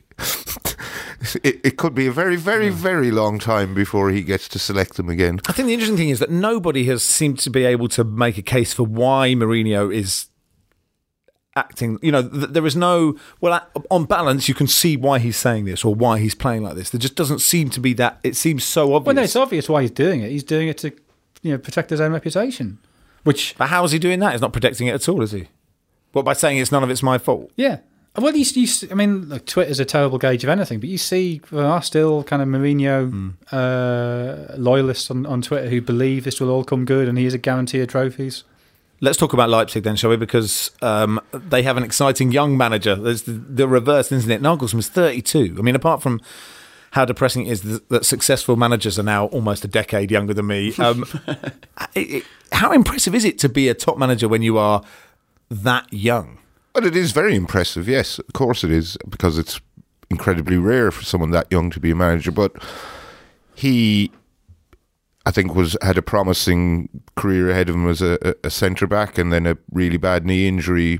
it, it could be a very, very, very long time before he gets to select them again. I think the interesting thing is that nobody has seemed to be able to make a case for why Mourinho is acting. You know, th- there is no, well, on balance, you can see why he's saying this or why he's playing like this. There just doesn't seem to be that. It seems so obvious. Well, no, it's obvious why he's doing it. He's doing it to, you know, protect his own reputation. Which, but how is he doing that? He's not protecting it at all, is he? Well, by saying it's none of it's my fault. Yeah. Well, you, you I mean, look, Twitter's a terrible gauge of anything, but you see there are still kind of Mourinho mm. uh, loyalists on, on Twitter who believe this will all come good and he is a guarantee of trophies. Let's talk about Leipzig then, shall we? Because um, they have an exciting young manager. There's the, the reverse, isn't it? Nagelsmann's thirty-two. I mean, apart from how depressing it is that, that successful managers are now almost a decade younger than me, um, it, it, how impressive is it to be a top manager when you are that young? Well, it is very impressive, yes. Of course it is, because it's incredibly rare for someone that young to be a manager. But he, I think, was had a promising career ahead of him as a, a centre-back, and then a really bad knee injury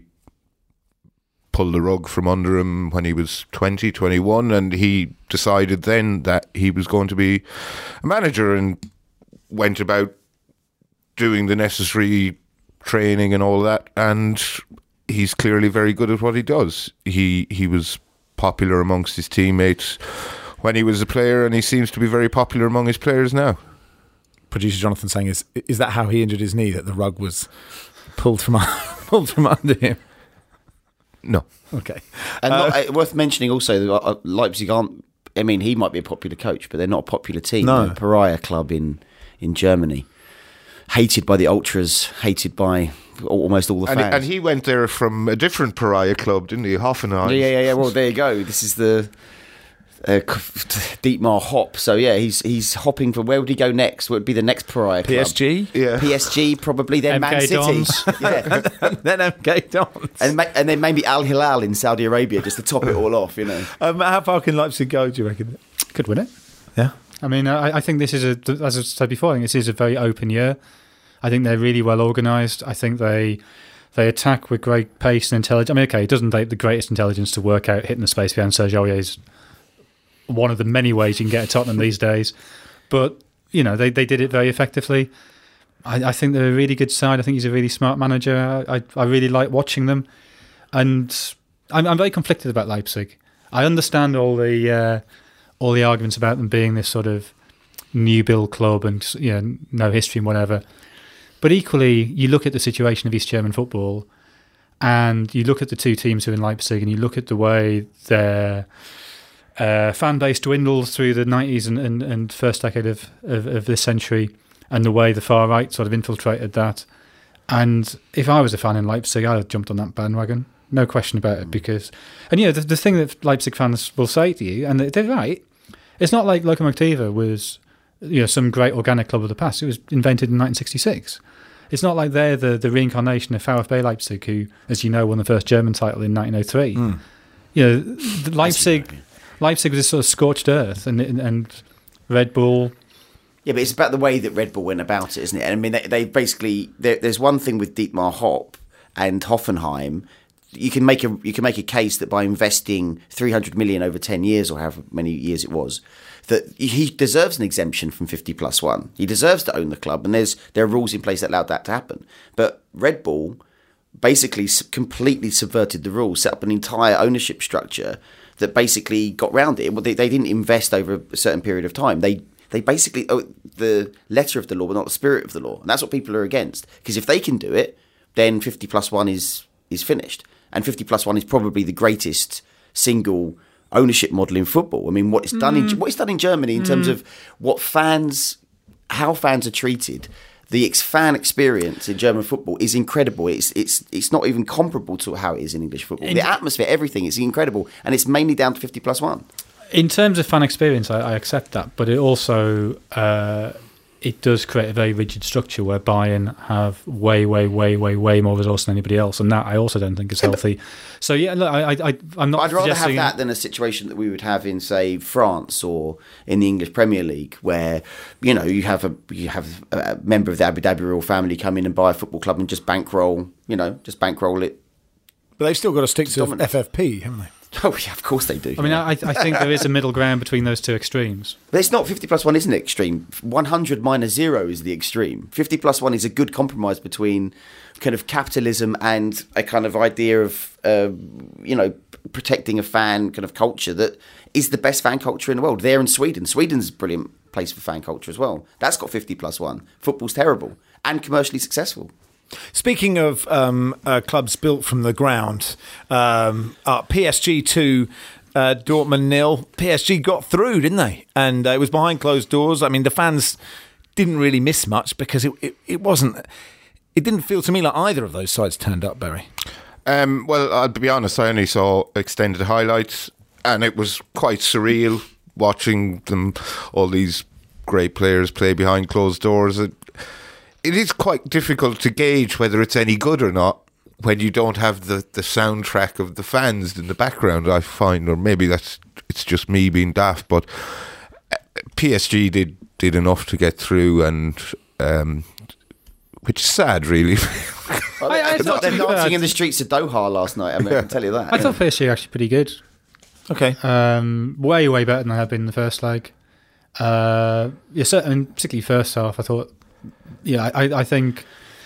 pulled the rug from under him when he was twenty, twenty-one, and he decided then that he was going to be a manager and went about doing the necessary training and all that, and he's clearly very good at what he does. He he was popular amongst his teammates when he was a player, and he seems to be very popular among his players now. Producer Jonathan saying, is is that how he injured his knee, that the rug was pulled from pulled from under him? No. Okay. And uh, not, uh, worth mentioning also that uh, Leipzig aren't, I mean, he might be a popular coach, but they're not a popular team. No. They're a pariah club in, in Germany. Hated by the ultras, hated by almost all the and, fans. and he went there from a different pariah club, didn't he? Hoffenheim. Yeah, yeah, yeah. Well, there you go. This is the uh, Dietmar Hopp. So, yeah, he's he's hopping from, where would he go next? What would be the next pariah club? P S G? Yeah. P S G, probably. Then M K Man City. Dons. Yeah. Then M K Dons. And, ma- and then maybe Al Hilal in Saudi Arabia, just to top it all off, you know. Um, how far can Leipzig go, do you reckon? Could win it. Yeah. I mean, I, I think this is a, as I said before, I think this is a very open year. I think they're really well organised. I think they they attack with great pace and intelligence. I mean, okay, it doesn't take the greatest intelligence to work out hitting the space behind Serge Aurier is one of the many ways you can get at Tottenham these days. But, you know, they, they did it very effectively. I, I think they're a really good side. I think he's a really smart manager. I, I really like watching them. And I'm, I'm very conflicted about Leipzig. I understand all the uh, all the arguments about them being this sort of new build club and, you know, no history and whatever. But equally, you look at the situation of East German football and you look at the two teams who are in Leipzig and you look at the way their uh, fan base dwindled through the nineties and, and, and first decade of, of, of this century, and the way the far right sort of infiltrated that. And if I was a fan in Leipzig, I'd have jumped on that bandwagon. No question about it. Because, and you know, the, the thing that Leipzig fans will say to you, and they're right, it's not like Lokomotiva was, you know, some great organic club of the past. It was invented in nineteen sixty-six. It's not like they're the, the reincarnation of VfB Leipzig, who, as you know, won the first German title in nineteen oh three. Mm. You know, the Leipzig, Leipzig was this sort of scorched earth, and and Red Bull. Yeah, but it's about the way that Red Bull went about it, isn't it? And I mean, they, they basically there, there's one thing with Dietmar Hopp and Hoffenheim. You can make a you can make a case that by investing three hundred million over ten years, or however many years it was, that he deserves an exemption from fifty plus one. He deserves to own the club, and there's there are rules in place that allowed that to happen. But Red Bull basically completely subverted the rules, set up an entire ownership structure that basically got round it. Well, they, they didn't invest over a certain period of time. They they basically oh, the letter of the law, but not the spirit of the law, and that's what people are against. Because if they can do it, then fifty plus one is is finished, and fifty plus one is probably the greatest single ownership model in football. I mean, what it's done mm. in what it's done in Germany in mm. terms of what fans, how fans are treated. The ex- fan experience in German football is incredible. It's it's it's not even comparable to how it is in English football. In the atmosphere, everything is incredible, and it's mainly down to fifty plus one. In terms of fan experience, I, I accept that, but it also uh, it does create a very rigid structure where Bayern have way, way, way, way, way more resource than anybody else, and that I also don't think is healthy. So yeah, look, I, I, I'm not. I'd rather have suggesting... that than a situation that we would have in, say, France or in the English Premier League, where you know you have a you have a member of the Abu Dhabi royal family come in and buy a football club and just bankroll, you know, just bankroll it. But they've still got to stick to dominant. F F P, haven't they? Oh, yeah, of course they do. I mean, I, I think there is a middle ground between those two extremes. But it's not fifty plus one, isn't it, extreme? one hundred minus zero is the extreme. fifty plus one is a good compromise between kind of capitalism and a kind of idea of, uh, you know, protecting a fan kind of culture that is the best fan culture in the world. There in Sweden. Sweden's a brilliant place for fan culture as well. That's got fifty plus one. Football's terrible and commercially successful. Speaking of um, uh, clubs built from the ground, um, uh, P S G two, uh, Dortmund nil. P S G got through, didn't they? And uh, it was behind closed doors. I mean, the fans didn't really miss much because it, it, it wasn't. It didn't feel to me like either of those sides turned up, Barry. Um, well, I'll be honest. I only saw extended highlights, and it was quite surreal watching them. All these great players play behind closed doors. It, It is quite difficult to gauge whether it's any good or not when you don't have the, the soundtrack of the fans in the background, I find, or maybe that's it's just me being daft, but P S G did, did enough to get through, and um, which is sad, really. Well, I, I thought they're dancing in the streets of Doha last night, I mean, yeah. I can tell you that. I yeah. thought P S G actually pretty good. Okay. Um, way, way better than they had been in the first leg. Uh, yeah, certainly, particularly first half, I thought. Yeah, I, I think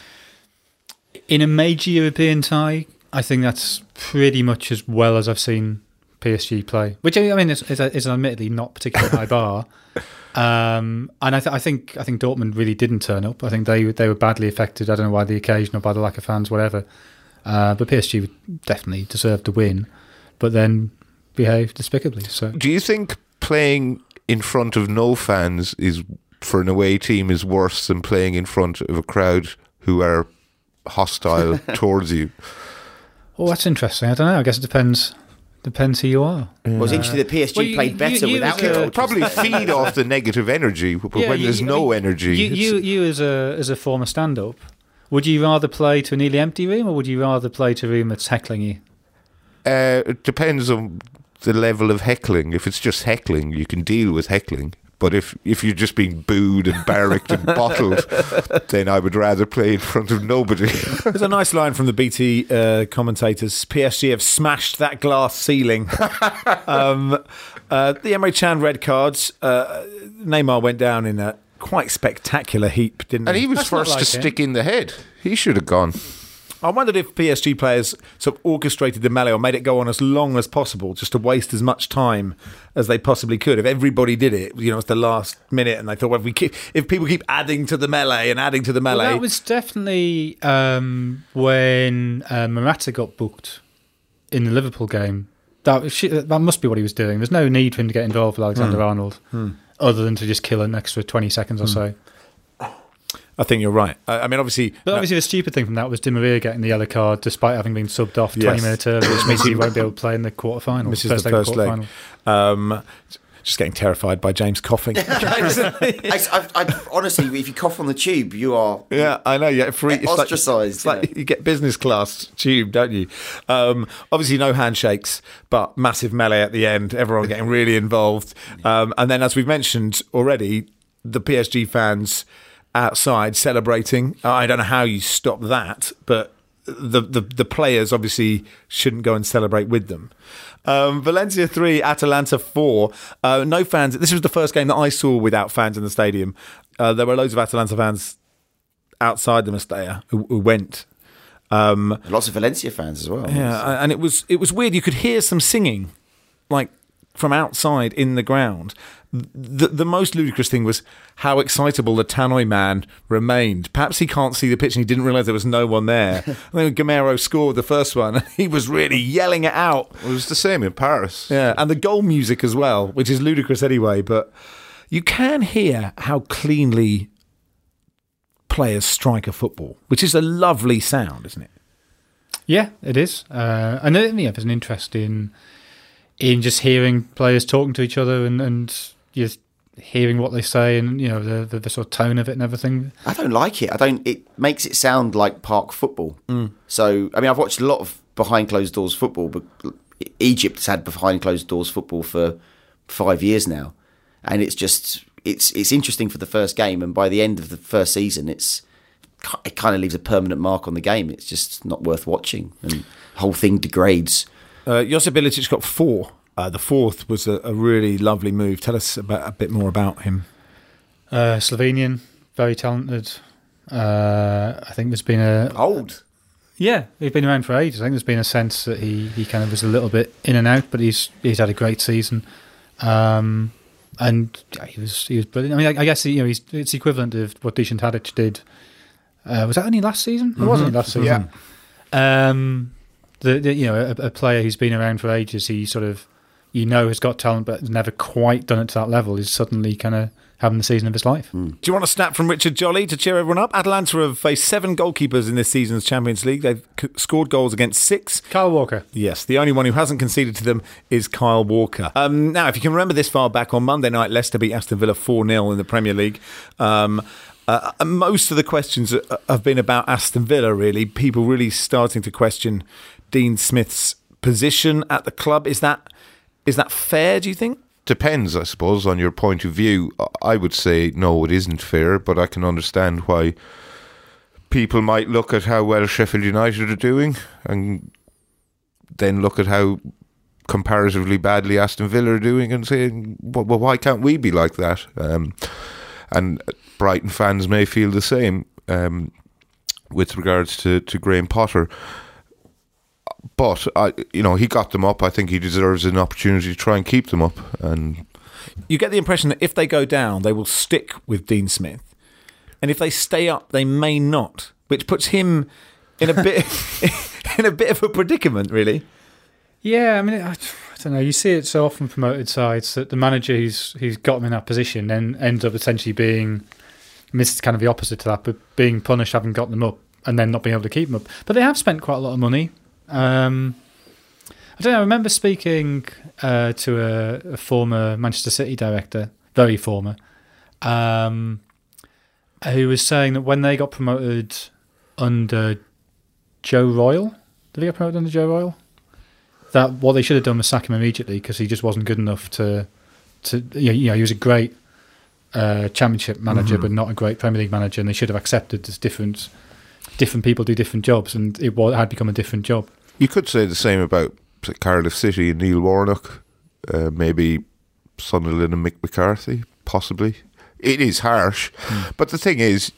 in a major European tie, I think that's pretty much as well as I've seen P S G play. Which I mean is, is, a, is an admittedly not particularly high bar. Um, and I, th- I think I think Dortmund really didn't turn up. I think they they were badly affected. I don't know why the occasion or by the lack of fans, whatever. Uh, but P S G definitely deserved to win, but then behaved despicably. So, do you think playing in front of no fans is? For an away team is worse than playing in front of a crowd who are hostile towards you? Oh, that's interesting. I don't know. I guess it depends depends who you are. Yeah. Well, it's interesting that P S G well, you, you, played better you, you without it. It'll probably feed off the negative energy, but yeah, when you, there's no energy... You, you, you as a as a former stand-up, would you rather play to a nearly empty room or would you rather play to a room that's heckling you? Uh, it depends on the level of heckling. If it's just heckling, you can deal with heckling. But if, if you're just being booed and barracked and bottled, then I would rather play in front of nobody. There's a nice line from the B T uh, commentators. P S G have smashed that glass ceiling. um, uh, the Emre Can red cards. Uh, Neymar went down in a quite spectacular heap, didn't he? And he was That's first like to it. stick in the head. He should have gone. I wondered if P S G players sort of orchestrated the melee or made it go on as long as possible just to waste as much time as they possibly could. If everybody did it, you know, it's the last minute and they thought, well, if, we keep, if people keep adding to the melee and adding to the melee... Well, that was definitely um, when uh, Morata got booked in the Liverpool game. That, was, that must be what he was doing. There's no need for him to get involved with Alexander mm. Arnold mm. other than to just kill an extra twenty seconds or mm. so. I think you're right. I, I mean, obviously... But obviously no, the stupid thing from that was Di Maria getting the yellow card despite having been subbed off yes. twenty minutes earlier, which means he won't be able to play in the quarterfinal. This is the first leg. Um, just getting terrified by James coughing. I, I, I, honestly, if you cough on the tube, you are... Yeah, I know. Yeah, free, it's ostracised. Like, it's like you get business class tube, don't you? Um, obviously, no handshakes, but massive melee at the end. Everyone getting really involved. Um, and then, as we've mentioned already, the P S G fans... outside celebrating. I don't know how you stop that, but the, the the players obviously shouldn't go and celebrate with them. Um, Valencia three, Atalanta four. Uh, no fans. This was the first game that I saw without fans in the stadium. Uh, there were loads of Atalanta fans outside the Mestalla who, who went. Um, Lots of Valencia fans as well. yeah, and it was it was weird. You could hear some singing, like from outside in the ground. The the most ludicrous thing was how excitable the Tannoy man remained. Perhaps he can't see the pitch and he didn't realise there was no one there. I think Gamero scored the first one. He was really yelling it out. It was the same in Paris. Yeah, and the goal music as well, which is ludicrous anyway. But you can hear how cleanly players strike a football, which is a lovely sound, isn't it? Yeah, it is. Uh, and then, yeah, there's an interest in in just hearing players talking to each other and, and just hearing what they say and, you know, the, the the sort of tone of it and everything. I don't like it. I don't. It makes it sound like park football. Mm. So, I mean, I've watched a lot of behind closed doors football, but Egypt's had behind closed doors football for five years now, and it's just it's it's interesting for the first game, and by the end of the first season, it's it kind of leaves a permanent mark on the game. It's just not worth watching, and the whole thing degrades. Uh, Josip Ilicic got four. Uh, the fourth was a, a really lovely move. Tell us about, a bit more about him. Uh, Slovenian, very talented. Uh, I think there's been a... Old. Yeah, he's been around for ages. I think there's been a sense that he, he kind of was a little bit in and out, but he's he's had a great season. Um, and yeah, he was he was brilliant. I mean, I, I guess you know he's it's equivalent of what Dusan Tadic did. Uh, was that only last season? Mm-hmm. It wasn't last season. Yeah. Um, the, the you know a, a player who's been around for ages, he sort of you know has got talent, but has never quite done it to that level. Is suddenly kind of having the season of his life. Mm. Do you want a snap from Richard Jolly to cheer everyone up? Atalanta have faced seven goalkeepers in this season's Champions League. They've c- scored goals against six. Kyle Walker. Yes, the only one who hasn't conceded to them is Kyle Walker. Um, now, if you can remember this far back, on Monday night, Leicester beat Aston Villa four nil in the Premier League. Um, uh, most of the questions have been about Aston Villa, really. People really starting to question Dean Smith's position at the club. Is that is that fair, do you think? Depends, I suppose, on your point of view. I would say no, it isn't fair, but I can understand why people might look at how well Sheffield United are doing and then look at how comparatively badly Aston Villa are doing and say, well, why can't we be like that? Um, and Brighton fans may feel the same um, with regards to, to Graham Potter. But I, you know, he got them up. I think he deserves an opportunity to try and keep them up. And you get the impression that if they go down, they will stick with Dean Smith, and if they stay up, they may not, which puts him in a bit in a bit of a predicament, really. Yeah, I mean, I, I don't know. You see it so often promoted sides that the manager who's who's got them in that position then ends up essentially being, I mean, it's kind of the opposite to that, but being punished having got them up and then not being able to keep them up. But they have spent quite a lot of money. Um, I don't know. I remember speaking uh, to a, a former Manchester City director, very former, um, who was saying that when they got promoted under Joe Royle, did they get promoted under Joe Royle? That what they should have done was sack him immediately because he just wasn't good enough to, to you know, he was a great uh, Championship manager, mm-hmm. but not a great Premier League manager, and they should have accepted as different different people do different jobs, and it had become a different job. You could say the same about Cardiff City and Neil Warnock, uh, maybe Sunderland and Mick McCarthy, possibly. It is harsh, mm. but the thing is,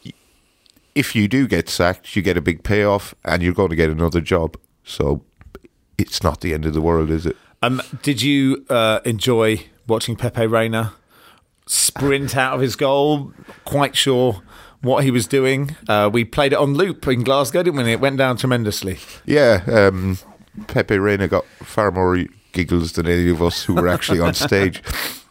if you do get sacked, you get a big payoff and you're going to get another job. So it's not the end of the world, is it? Um, did you uh, enjoy watching Pepe Reina sprint out of his goal? Quite sure what he was doing. Uh, we played it on loop in Glasgow, didn't we? It went down tremendously. Yeah, um, Pepe Reina got far more giggles than any of us who were actually on stage.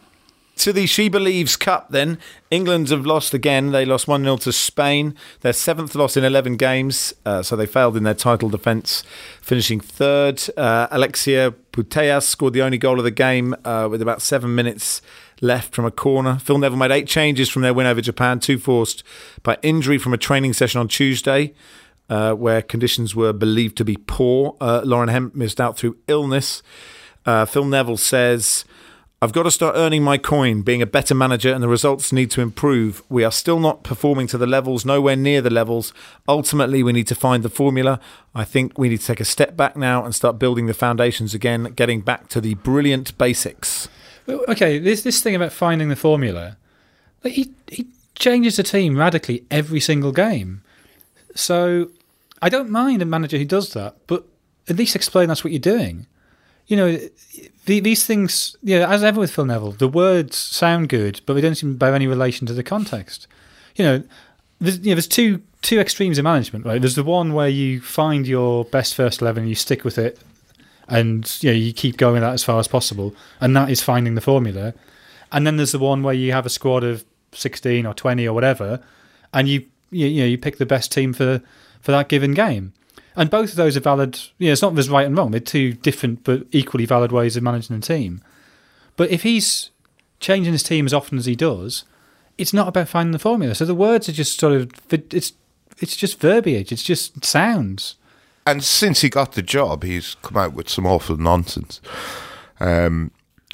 To the She Believes Cup then, England have lost again. They lost one nil to Spain. Their seventh loss in eleven games, uh, so they failed in their title defence, finishing third. Uh, Alexia Putellas scored the only goal of the game uh, with about seven minutes left from a corner. Phil Neville made eight changes from their win over Japan, two forced by injury from a training session on Tuesday, uh, where conditions were believed to be poor. Uh, Lauren Hemp missed out through illness. Uh, Phil Neville says, I've got to start earning my coin, being a better manager, and the results need to improve. We are still not performing to the levels, nowhere near the levels. Ultimately, we need to find the formula. I think we need to take a step back now and start building the foundations again, getting back to the brilliant basics. Okay, this this thing about finding the formula, like he he changes the team radically every single game. So I don't mind a manager who does that, but at least explain that's what you're doing. You know, the, these things, yeah, as ever with Phil Neville, the words sound good, but they don't seem to bear any relation to the context. You know, there's, you know, there's two two extremes in management, right? There's the one where you find your best first eleven, you stick with it, and you know, you keep going with that as far as possible, and that is finding the formula. And then there's the one where you have a squad of sixteen or twenty or whatever, and you you, you know you pick the best team for, for that given game. And both of those are valid. You know, it's not there's right and wrong. They're two different but equally valid ways of managing a team. But if he's changing his team as often as he does, it's not about finding the formula. So the words are just sort of it's it's just verbiage. It's just sounds. And since he got the job, he's come out with some awful nonsense. Um,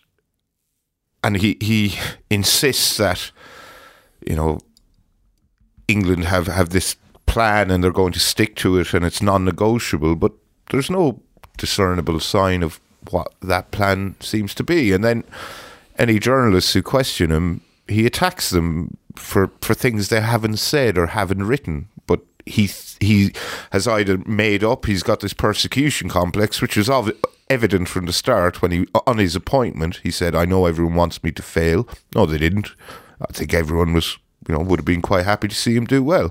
and he he insists that, you know, England have, have this plan and they're going to stick to it and it's non-negotiable, but there's no discernible sign of what that plan seems to be. And then any journalists who question him, he attacks them for, for things they haven't said or haven't written. But he he has either made up, he's got this persecution complex, which was ov- evident from the start when he, on his appointment, he said, I know everyone wants me to fail. No, they didn't. I think everyone was, you know, would have been quite happy to see him do well.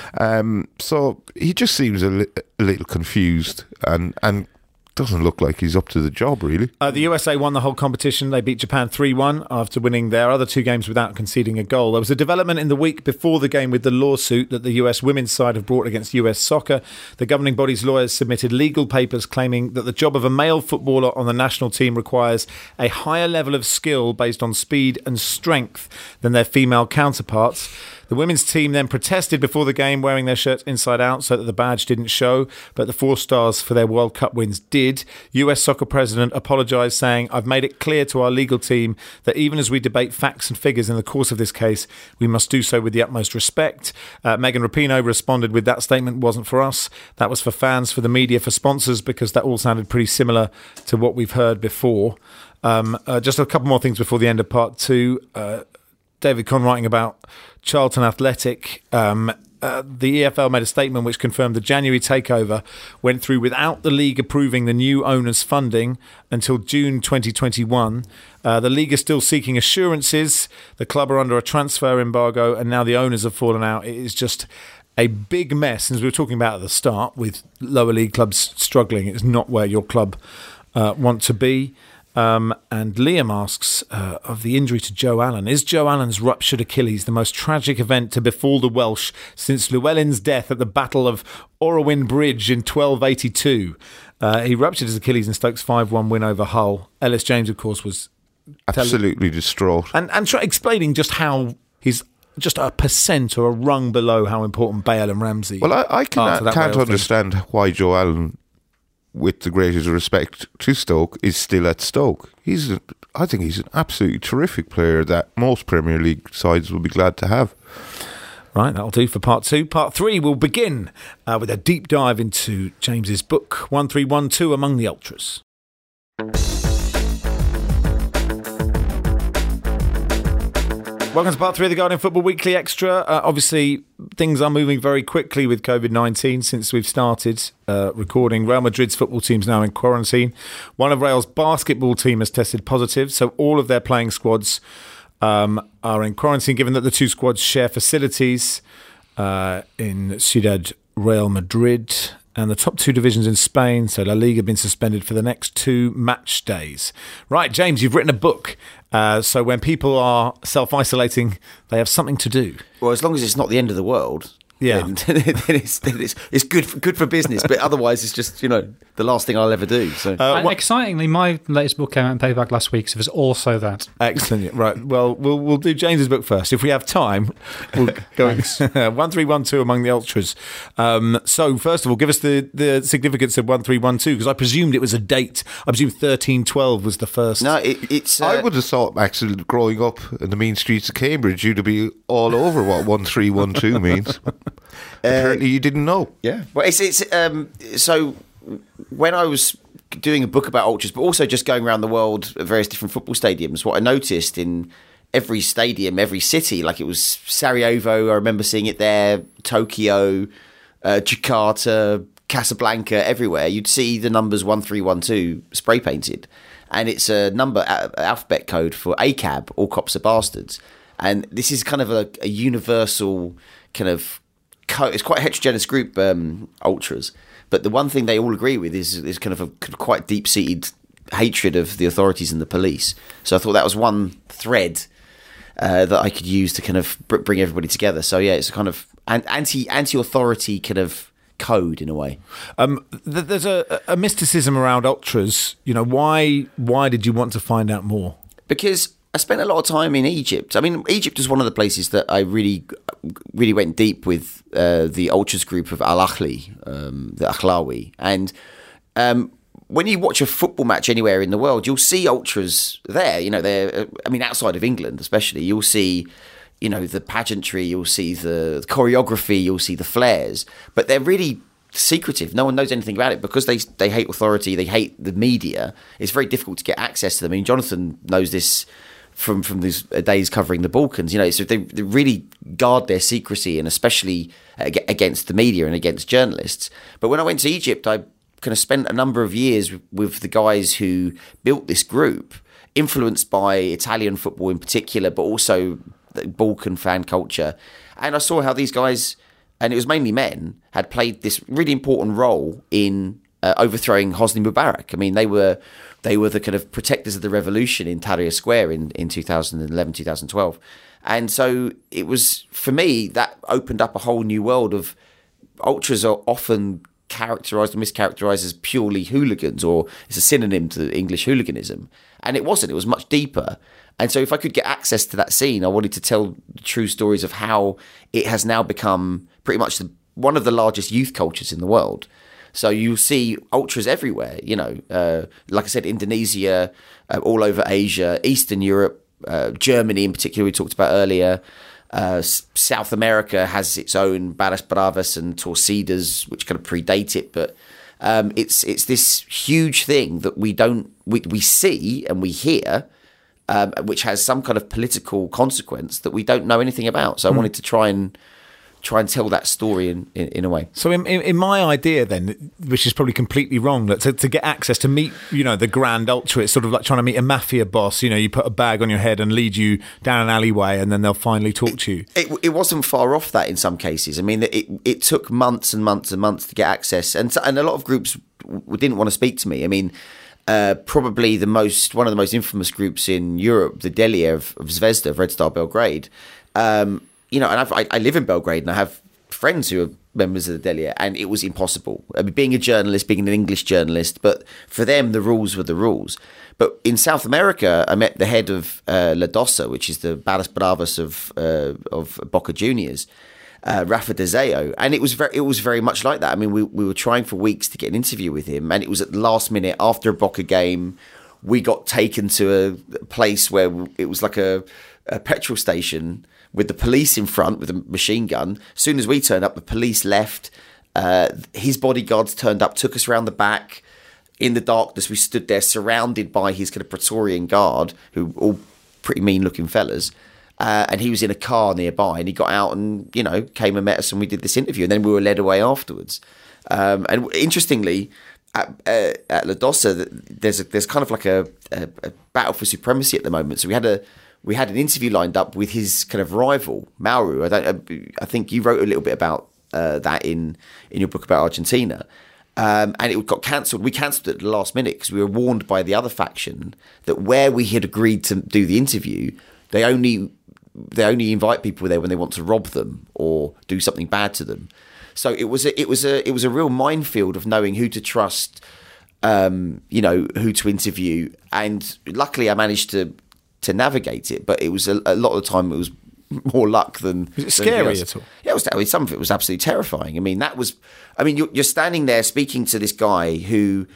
Um, so he just seems a, li- a little confused and, and doesn't look like he's up to the job, really. Uh, the U S A won the whole competition. They beat Japan three one after winning their other two games without conceding a goal. There was a development in the week before the game with the lawsuit that the U S women's side have brought against U S soccer. The governing body's lawyers submitted legal papers claiming that the job of a male footballer on the national team requires a higher level of skill based on speed and strength than their female counterparts. The women's team then protested before the game, wearing their shirts inside out so that the badge didn't show, but the four stars for their World Cup wins did. U S soccer president apologised, saying, I've made it clear to our legal team that even as we debate facts and figures in the course of this case, we must do so with the utmost respect. Uh, Megan Rapinoe responded with, that statement wasn't for us. That was for fans, for the media, for sponsors, because that all sounded pretty similar to what we've heard before. Um, uh, just a couple more things before the end of part two. Uh, David Conn writing about Charlton Athletic. Um, uh, the E F L made a statement which confirmed the January takeover went through without the league approving the new owner's funding until June twenty twenty-one. Uh, the league is still seeking assurances. The club are under a transfer embargo, and now the owners have fallen out. It is just a big mess, as we were talking about at the start, with lower league clubs struggling. It's not where your club uh, want to be. Um, and Liam asks uh, of the injury to Joe Allen. Is Joe Allen's ruptured Achilles the most tragic event to befall the Welsh since Llewellyn's death at the Battle of Orowin Bridge in twelve eighty-two? Uh, he ruptured his Achilles in Stoke's five one win over Hull. Ellis James, of course, was absolutely tell- distraught. And, and try explaining just how he's just a percent or a rung below how important Bale and Ramsey Well, I, I can, are to can't Wales understand team. why Joe Allen, with the greatest respect to Stoke, is still at Stoke. He's, a, I think he's an absolutely terrific player that most Premier League sides will be glad to have. Right, that'll do for part two. Part three will begin uh, with a deep dive into James's book, one three one two Among the Ultras. Welcome to part three of the Guardian Football Weekly Extra. Uh, obviously, things are moving very quickly with covid nineteen since we've started uh, recording. Real Madrid's football team's now in quarantine. One of Real's basketball team has tested positive, so all of their playing squads um, are in quarantine, given that the two squads share facilities uh, in Ciudad Real Madrid. And the top two divisions in Spain, so La Liga, have been suspended for the next two match days. Right, James, you've written a book. Uh, so when people are self-isolating, they have something to do. Well, as long as it's not the end of the world, yeah, then, then, it's, then it's, it's good for, good for business. But otherwise, it's just, you know, the last thing I'll ever do. So, uh, and excitingly, my latest book came out in paperback last week, so there's also that. Excellent. Right. Well, we'll we'll do James's book first. If we have time, we'll go one three one two Among the Ultras. Um, so first of all, give us the, the significance of one three one two, because I presumed it was a date. I presume thirteen twelve was the first. No, it, it's. Uh, I would have thought, actually, growing up in the mean streets of Cambridge, you'd be all over what one three one two means. Apparently, you didn't know. Yeah. Well, it's it's um. So when I was doing a book about ultras, but also just going around the world at various different football stadiums, what I noticed in every stadium, every city, like it was Sarajevo, I remember seeing it there, Tokyo, uh, Jakarta, Casablanca, everywhere, you'd see the numbers one three one two spray painted. And it's a number, a- alphabet code for A C A B, all cops are bastards. And this is kind of a, a universal kind of, co- it's quite a heterogeneous group, um, ultras. But the one thing they all agree with is, is kind of a kind of quite deep-seated hatred of the authorities and the police. So I thought that was one thread uh, that I could use to kind of br- bring everybody together. So yeah, it's a kind of an- anti anti-authority kind of code in a way. Um, th- there's a, a mysticism around ultras. You know, why why did you want to find out more? Because I spent a lot of time in Egypt. I mean, Egypt was one of the places that I really, really went deep with uh, the ultras group of Al Ahly, um, the Akhlawi. And um, when you watch a football match anywhere in the world, you'll see ultras there. You know, they're, I mean, outside of England especially, you'll see, you know, the pageantry, you'll see the choreography, you'll see the flares. But they're really secretive. No one knows anything about it because they they hate authority, they hate the media. It's very difficult to get access to them. I mean, Jonathan knows this from from these days covering the Balkans. You know, so they, they really guard their secrecy, and especially against the media and against journalists. But when I went to Egypt, I kind of spent a number of years with the guys who built this group, influenced by Italian football in particular, but also the Balkan fan culture. And I saw how these guys, and it was mainly men, had played this really important role in uh, overthrowing Hosni Mubarak. I mean, they were they were the kind of protectors of the revolution in Tahrir Square in, in two thousand eleven, two thousand twelve. And so it was, for me, that opened up a whole new world of ultras are often characterised and mischaracterised as purely hooligans, or it's a synonym to English hooliganism. And it wasn't. It was much deeper. And so if I could get access to that scene, I wanted to tell the true stories of how it has now become pretty much the, one of the largest youth cultures in the world. So you see ultras everywhere, you know, uh, like I said, Indonesia, uh, all over Asia, Eastern Europe, uh, Germany in particular, we talked about earlier. Uh, S- South America has its own Barras Bravas and Torcidas, which kind of predate it, but um, it's it's this huge thing that we don't we, we see and we hear, um, which has some kind of political consequence that we don't know anything about. So I wanted to try and try and tell that story in, in, in a way. So in, in, in my idea then, which is probably completely wrong, that to, to get access to meet, you know, the grand ultra, it's sort of like trying to meet a mafia boss. You know, you put a bag on your head and lead you down an alleyway, and then they'll finally talk to you. It, it wasn't far off that in some cases. I mean, it it took months and months and months to get access, and and a lot of groups didn't want to speak to me. I mean, uh, probably the most one of the most infamous groups in Europe, the Delia of, of Zvezda, of Red Star Belgrade. Um, You know, and I've, I, I live in Belgrade, and I have friends who are members of the Delia, and it was impossible. I mean, being a journalist, being an English journalist, but for them, the rules were the rules. But in South America, I met the head of uh, La Dosa, which is the Barras Bravas of uh, of Boca Juniors, uh, Rafa Dezeo, and it was very it was very much like that. I mean, we we were trying for weeks to get an interview with him, and it was at the last minute after a Boca game. We got taken to a place where it was like a, a petrol station with the police in front with a machine gun. As soon as we turned up, the police left. Uh, his bodyguards turned up, took us around the back. In the darkness, we stood there surrounded by his kind of Praetorian guard, who all pretty mean-looking fellas. Uh, and he was in a car nearby, and he got out and, you know, came and met us, and we did this interview. And then we were led away afterwards. Um, and interestingly, at, uh, at La Dosa, there's a, there's kind of like a, a, a battle for supremacy at the moment. So we had a we had an interview lined up with his kind of rival, Mauro. I don't. I think you wrote a little bit about uh, that in in your book about Argentina, um, and it got cancelled. We cancelled it at the last minute because we were warned by the other faction that where we had agreed to do the interview, they only they only invite people there when they want to rob them or do something bad to them. So it was a, it was a it was a real minefield of knowing who to trust, um, you know, who to interview, and luckily I managed to to navigate it. But it was a, a lot of the time it was more luck than. Was it scary at all? Yeah, it was. I mean, some of it was absolutely terrifying. I mean, that was. I mean, you're, you're standing there speaking to this guy who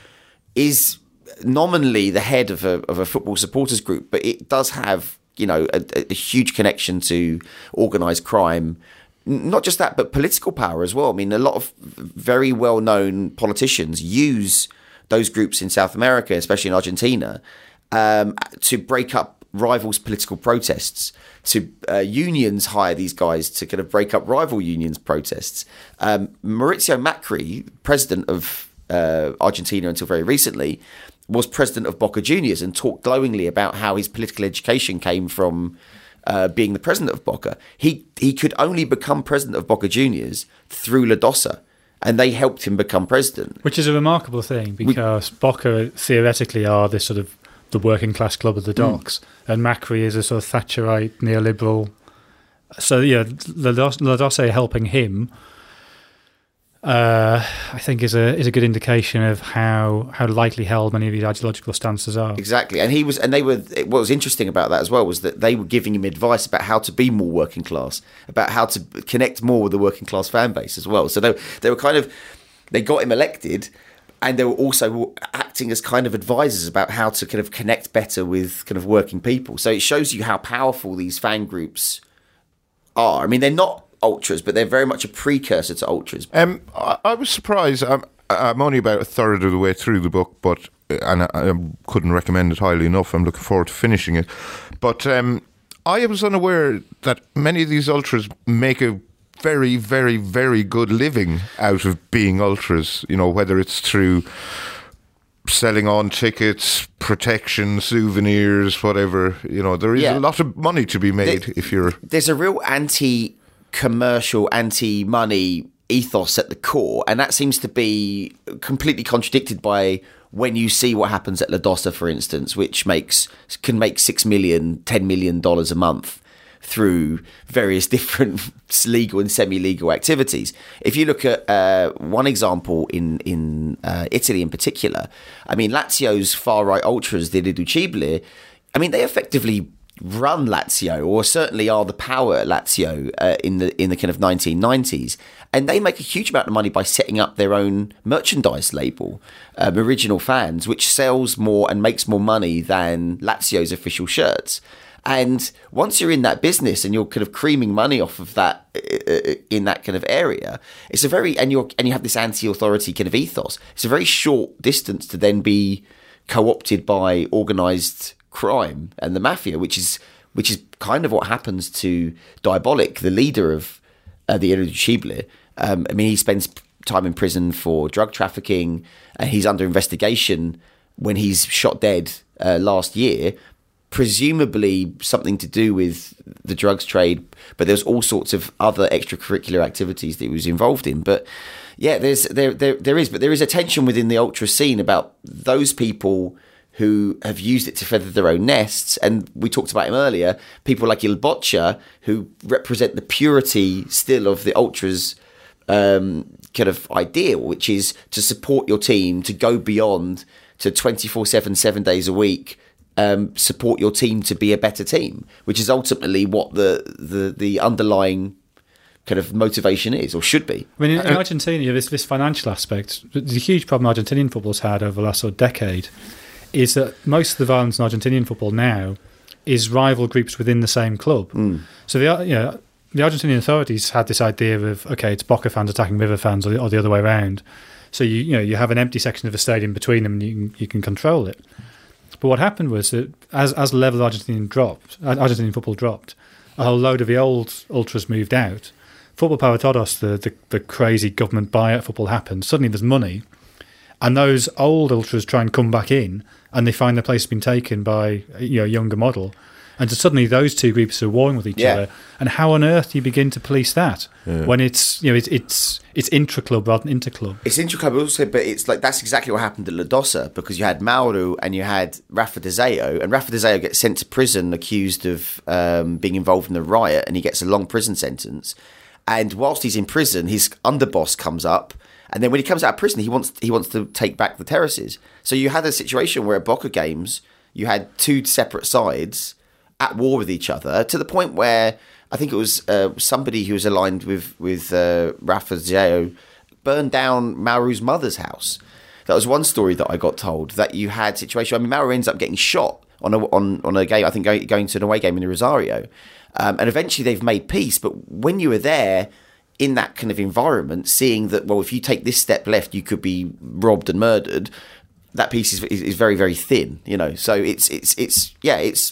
is nominally the head of a of a football supporters group, but it does have, you know, a, a huge connection to organised crime. Not just that, but political power as well. I mean, a lot of very well-known politicians use those groups in South America, especially in Argentina, um, to break up rivals' political protests, to uh, unions hire these guys to kind of break up rival unions' protests. Um, Maurizio Macri, president of uh, Argentina until very recently, was president of Boca Juniors and talked glowingly about how his political education came from uh, being the president of Boca. He he could only become president of Boca Juniors through La Dosa, and they helped him become president. Which is a remarkable thing, because we, Boca theoretically are this sort of the working class club of the docks, mm. and Macri is a sort of Thatcherite neoliberal. So yeah, La Dosa helping him, uh, I think, is a is a good indication of how how lightly held many of these ideological stances are. Exactly, and he was, and they were. What was interesting about that as well was that they were giving him advice about how to be more working class, about how to connect more with the working class fan base as well. So they they were kind of they got him elected. And they were also acting as kind of advisors about how to kind of connect better with kind of working people. So it shows you how powerful these fan groups are. I mean, they're not ultras, but they're very much a precursor to ultras. Um, I, I was surprised. I'm, I'm only about a third of the way through the book, but and I, I couldn't recommend it highly enough. I'm looking forward to finishing it. But um, I was unaware that many of these ultras make a very, very, very good living out of being ultras, you know, whether it's through selling on tickets, protection, souvenirs, whatever. You know, there is yeah. a lot of money to be made there, if you're... There's a real anti-commercial, anti-money ethos at the core, and that seems to be completely contradicted by when you see what happens at La Dosa, for instance, which makes can make six million, ten million dollars a month through various different legal and semi-legal activities. If you look at uh, one example in in uh, Italy in particular, I mean, Lazio's far-right ultras, the Irriducibili, I mean, they effectively run Lazio, or certainly are the power at Lazio uh, in the in the kind of nineteen nineties, and they make a huge amount of money by setting up their own merchandise label, um, Original Fans, which sells more and makes more money than Lazio's official shirts. And once you're in that business and you're kind of creaming money off of that in that kind of area, it's a very and you're and you have this anti-authority kind of ethos. It's a very short distance to then be co-opted by organised crime and the mafia, which is which is kind of what happens to Diabolik, the leader of uh, the Irriducibili. Um, I mean, he spends time in prison for drug trafficking, and he's under investigation when he's shot dead uh, last year. Presumably something to do with the drugs trade, but there's all sorts of other extracurricular activities that he was involved in. But yeah, there's there there there is, but there is a tension within the ultra scene about those people who have used it to feather their own nests. And we talked about him earlier, people like Il Boccia, who represent the purity still of the ultras um, kind of ideal, which is to support your team, to go beyond to twenty-four seven, seven days a week. Um, support your team to be a better team, which is ultimately what the, the the underlying kind of motivation is, or should be. I mean, in, in Argentina, this this financial aspect, the huge problem Argentinian football's had over the last sort of decade is that most of the violence in Argentinian football now is rival groups within the same club. Mm. So the you know the Argentinian authorities had this idea of, okay, it's Boca fans attacking River fans, or the, or the other way around. So you you know you have an empty section of the stadium between them, and you can, you can control it. But what happened was that as as the level of Argentinian dropped, Argentinian football dropped, a whole load of the old ultras moved out. Football Para Todos, the, the, the crazy government buyout football happened. Suddenly there's money, and those old ultras try and come back in, and they find their place has been taken by you know, a younger model. And so suddenly those two groups are warring with each yeah. other. And how on earth do you begin to police that yeah. when it's you know it's it's it's intra-club rather than inter-club? It's intra-club also, but it's like that's exactly what happened at La Dosa, because you had Mauro and you had Rafa De Zeo, and Rafa De Zeo gets sent to prison accused of um, being involved in the riot, and he gets a long prison sentence. And whilst he's in prison, his underboss comes up, and then when he comes out of prison, he wants he wants to take back the terraces. So you had a situation where at Boca games, you had two separate sides at war with each other, to the point where I think it was uh, somebody who was aligned with with uh, Rafa Zeo burned down Mauro's mother's house. That was one story that I got told, that you had situation. I mean, Mauro ends up getting shot on a on, on a game. I think going, going to an away game in the Rosario, um, and eventually they've made peace. But when you were there in that kind of environment, seeing that, well, if you take this step left, you could be robbed and murdered. That piece is is, is very very thin, you know. So it's it's it's yeah, it's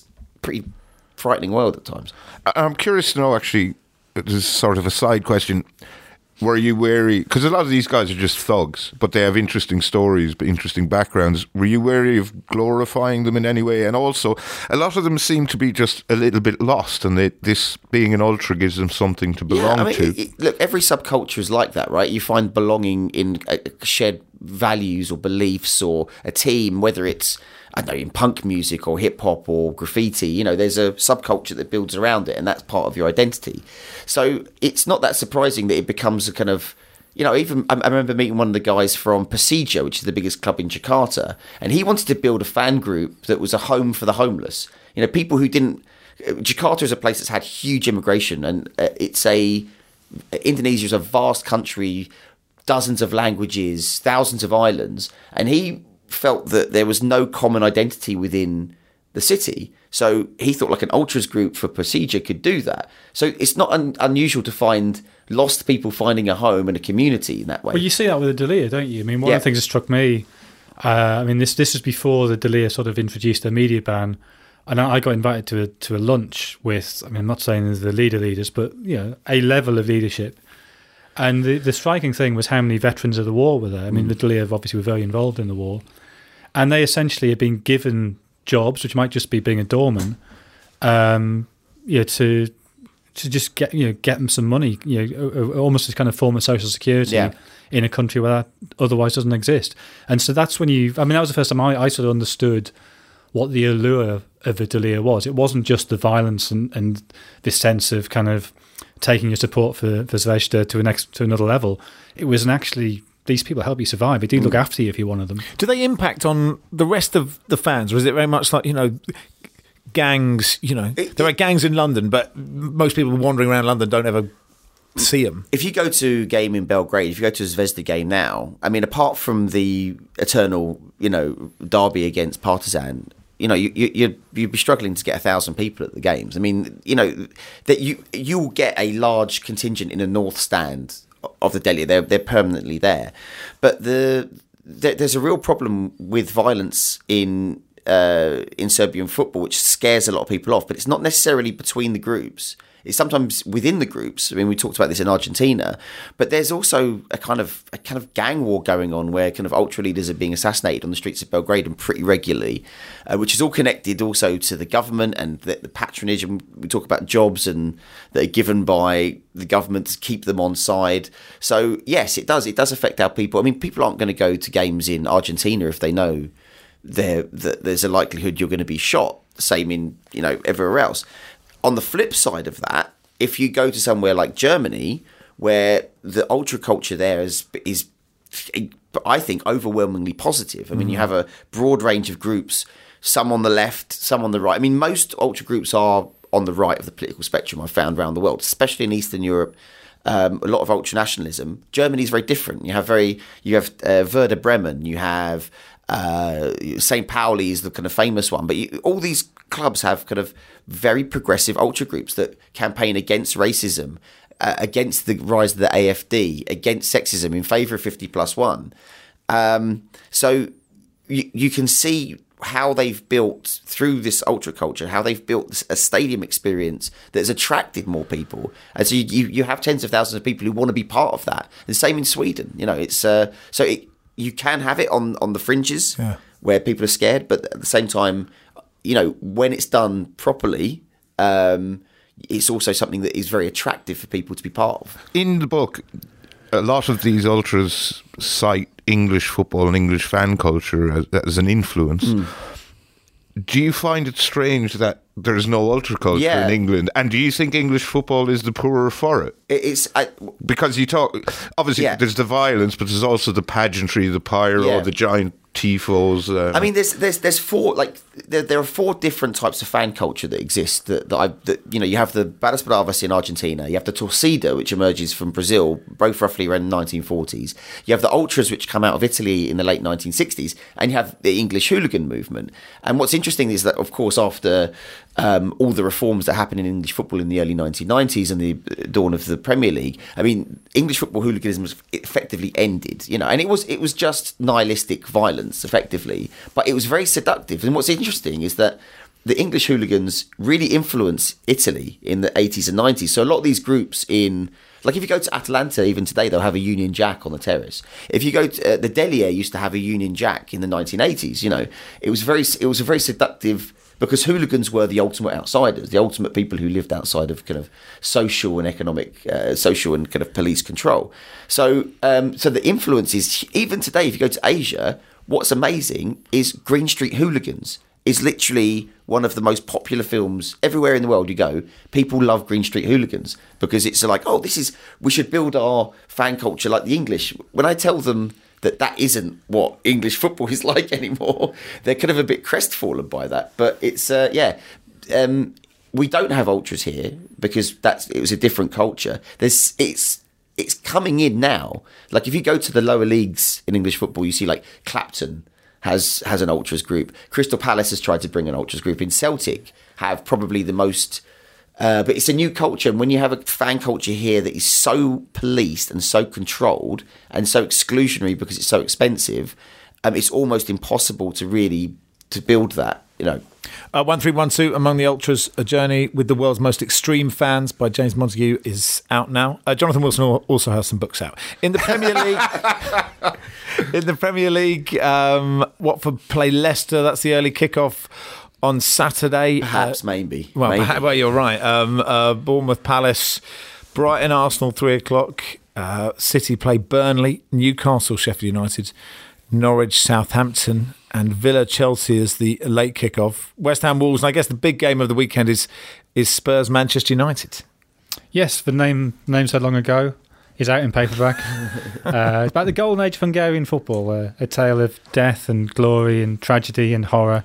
pretty frightening world at times. I'm curious to know, actually, this is sort of a side question. Were you wary, because a lot of these guys are just thugs, but they have interesting stories, interesting backgrounds. Were you wary of glorifying them in any way? And also, a lot of them seem to be just a little bit lost, and they, this being an ultra gives them something to belong yeah, I mean, to. It, it, look, every subculture is like that, right? You find belonging in uh, shared values or beliefs or a team, whether it's, I don't know, in punk music or hip hop or graffiti. You know, there's a subculture that builds around it, and that's part of your identity. So it's not that surprising that it becomes a kind of, you know, even I, I remember meeting one of the guys from Persija, which is the biggest club in Jakarta, and he wanted to build a fan group that was a home for the homeless. You know, people who didn't. Jakarta is a place that's had huge immigration, and it's a Indonesia is a vast country, dozens of languages, thousands of islands, and he felt that there was no common identity within the city. So he thought like an ultras group for Persija could do that. So it's not un- unusual to find lost people finding a home and a community in that way. Well, you see that with the Dalia, don't you? I mean, one Yeah. of the things that struck me, uh, I mean, this this was before the Dalia sort of introduced their media ban, and I I got invited to a, to a lunch with, I mean, I'm not saying they're the leader leaders, but, you know, a level of leadership. And the, the striking thing was how many veterans of the war were there. I mean, mm. the Dalia obviously were very involved in the war. And they essentially had been given jobs, which might just be being a doorman, um, you know, to to just get you know get them some money, you know, almost as kind of form of social security Yeah. in a country where that otherwise doesn't exist. And so that's when you, I mean, that was the first time I, I sort of understood what the allure of the Dalia was. It wasn't just the violence and, and this sense of kind of taking your support for for Zvezda to a next to another level. It was an actually. These people help you survive. They do look after you if you're one of them. Do they impact on the rest of the fans, or is it very much like, you know, gangs, you know, It- there are gangs in London, but most people wandering around London don't ever see them. If you go to a game in Belgrade, if you go to a Zvezda game now, I mean, apart from the eternal, you know, derby against Partizan, you know, you, you, you'd, you'd be struggling to get a thousand people at the games. I mean, you know, that you you'll get a large contingent in a north stand of the Dalia. They're they're permanently there, but the there, there's a real problem with violence in uh, in Serbian football, which scares a lot of people off. But it's not necessarily between the groups. It's sometimes within the groups. I mean, we talked about this in Argentina, but there's also a kind of a kind of gang war going on where kind of ultra leaders are being assassinated on the streets of Belgrade and pretty regularly, uh, which is all connected also to the government and the, the patronage. And we talk about jobs and that are given by the government to keep them on side. So yes, it does. It does affect our people. I mean, people aren't going to go to games in Argentina if they know there that there's a likelihood you're going to be shot. Same in, you know, everywhere else. On the flip side of that, if you go to somewhere like Germany, where the ultra culture there is, is I think, overwhelmingly positive. I mean, mm. you have a broad range of groups, some on the left, some on the right. I mean, most ultra groups are on the right of the political spectrum, I've found around the world, especially in Eastern Europe. Um, a lot of ultra nationalism. Germany is very different. You have very, you have uh, Werder Bremen, you have uh, Saint Pauli is the kind of famous one, but you, all these clubs have kind of very progressive ultra groups that campaign against racism, uh, against the rise of the A F D, against sexism, in favour of fifty plus one. Um, so you, you can see how they've built through this ultra culture, how they've built a stadium experience that has attracted more people. And so you, you, you have tens of thousands of people who want to be part of that. The same in Sweden. You know, it's uh, so it, you can have it on, on the fringes yeah. where people are scared, but at the same time, you know, when it's done properly, um, it's also something that is very attractive for people to be part of. In the book, a lot of these ultras cite English football and English fan culture as, as an influence. Mm. Do you find it strange that there is no ultra culture yeah. in England? And do you think English football is the poorer for it? It's I, because you talk, obviously yeah. there's the violence, but there's also the pageantry, the pyro, yeah. the giant tifos. Uh, I mean, there's there's there's four like there, there are four different types of fan culture that exist. That, that I that you know you have the Barras Bravas in Argentina, you have the Torcida, which emerges from Brazil, both roughly around the nineteen forties. You have the ultras, which come out of Italy in the late nineteen sixties, and you have the English hooligan movement. And what's interesting is that, of course, after um, all the reforms that happened in English football in the early nineteen nineties and the dawn of the Premier League, I mean, English football hooliganism was effectively ended. You know, and it was it was just nihilistic violence, effectively, but it was very seductive. And what's interesting is that the English hooligans really influenced Italy in the eighties and nineties. So a lot of these groups in, like if you go to Atalanta, even today, they'll have a Union Jack on the terrace. If you go to uh, the Delia used to have a Union Jack in the nineteen eighties. You know, it was very, it was a very seductive, because hooligans were the ultimate outsiders, the ultimate people who lived outside of kind of social and economic, uh, social and kind of police control. So, um, so the influence is, even today, if you go to Asia, what's amazing is Green Street Hooligans is literally one of the most popular films everywhere in the world you go. People love Green Street Hooligans because it's like, oh, this is, we should build our fan culture like the English. When I tell them that that isn't what English football is like anymore, they're kind of a bit crestfallen by that. But it's, uh, yeah, um, we don't have ultras here because that's, it was a different culture. There's, it's, it's coming in now. Like if you go to the lower leagues in English football, you see like Clapton has has an ultras group. Crystal Palace has tried to bring an ultras group in. Celtic have probably the most, uh, but it's a new culture. And when you have a fan culture here that is so policed and so controlled and so exclusionary because it's so expensive, um, it's almost impossible to really to build that, you know. Uh, one three one two, Among the Ultras, A Journey with the World's Most Extreme Fans by James Montague is out now. Uh, Jonathan Wilson also has some books out. In the Premier League, in the Premier League, um, Watford play Leicester. That's the early kickoff on Saturday. Perhaps, uh, maybe. Well, maybe. Perhaps, well, you're right. Um, uh, Bournemouth Palace, Brighton Arsenal, three o'clock. Uh, City play Burnley, Newcastle Sheffield United, Norwich Southampton, and Villa Chelsea is the late kickoff. West Ham Wolves, and I guess the big game of the weekend is is Spurs Manchester United. Yes, the name name so long ago is out in paperback. uh, it's about the golden age of Hungarian football, uh, a tale of death and glory and tragedy and horror.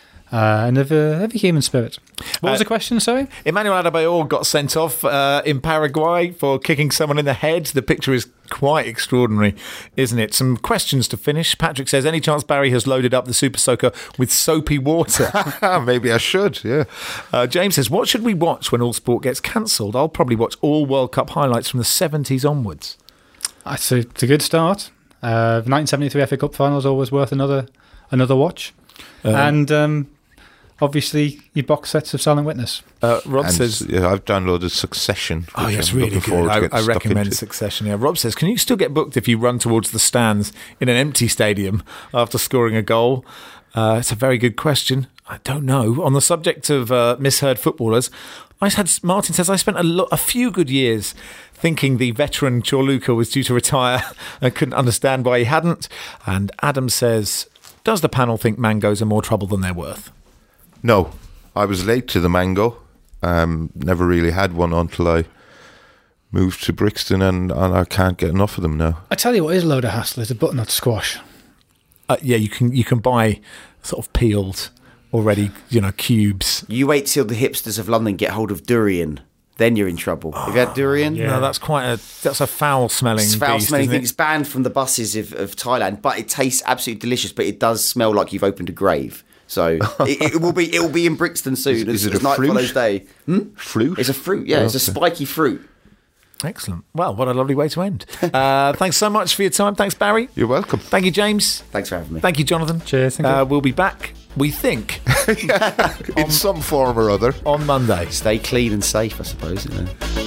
Uh, and of, uh, of a human spirit. What was Uh, the question, sorry? Emmanuel Adebayor got sent off uh, in Paraguay for kicking someone in the head. The picture is quite extraordinary, isn't it? Some questions to finish. Patrick says, any chance Barry has loaded up the Super Soaker with soapy water? Maybe I should, yeah. Uh, James says, what should we watch when All Sport gets cancelled? I'll probably watch all World Cup highlights from the seventies onwards. It's a, it's a good start. Uh, nineteen seventy-three F A Cup final is always worth another another watch. Uh, and... Um, Obviously, your box sets of Silent Witness. Uh, Rob And, says... yeah, I've downloaded Succession. Oh, which yes, I'm really looking good. forward to I, getting I stuck recommend into. Succession. Yeah, Rob says, can you still get booked if you run towards the stands in an empty stadium after scoring a goal? Uh, it's a very good question. I don't know. On the subject of uh, misheard footballers, I had Martin says I spent a, lo- a few good years thinking the veteran Chorluka was due to retire and couldn't understand why he hadn't. And Adam says, does the panel think mangoes are more trouble than they're worth? No. I was late to the mango. Um, never really had one until I moved to Brixton, and, and I can't get enough of them now. I tell you what is a load of hassle is a butternut squash. Uh, yeah, you can you can buy sort of peeled already, you know, cubes. You wait till the hipsters of London get hold of durian, then you're in trouble. Have you had durian? yeah. No, that's quite a that's a foul smelling. It's foul beast, smelling isn't thing. it? It's banned from the buses of, of Thailand, but it tastes absolutely delicious. But it does smell like you've opened a grave. So it, it will be it will be in Brixton soon. Is- is as, it as a night fruit? follows day. Hmm? Fruit? It's a fruit. Yeah, it's a spiky fruit. Excellent. Well, what a lovely way to end. Uh, thanks so much for your time. Thanks, Barry. You're welcome. Thank you, James. Thanks for having me. Thank you, Jonathan. Cheers, thank Uh, you. we'll be back, we think, In some form or other. on Monday. Stay clean and safe, I suppose. You know.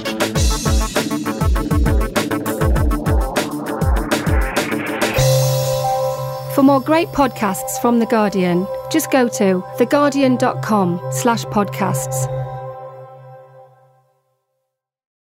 For more great podcasts from The Guardian, just go to theguardian.com slash podcasts.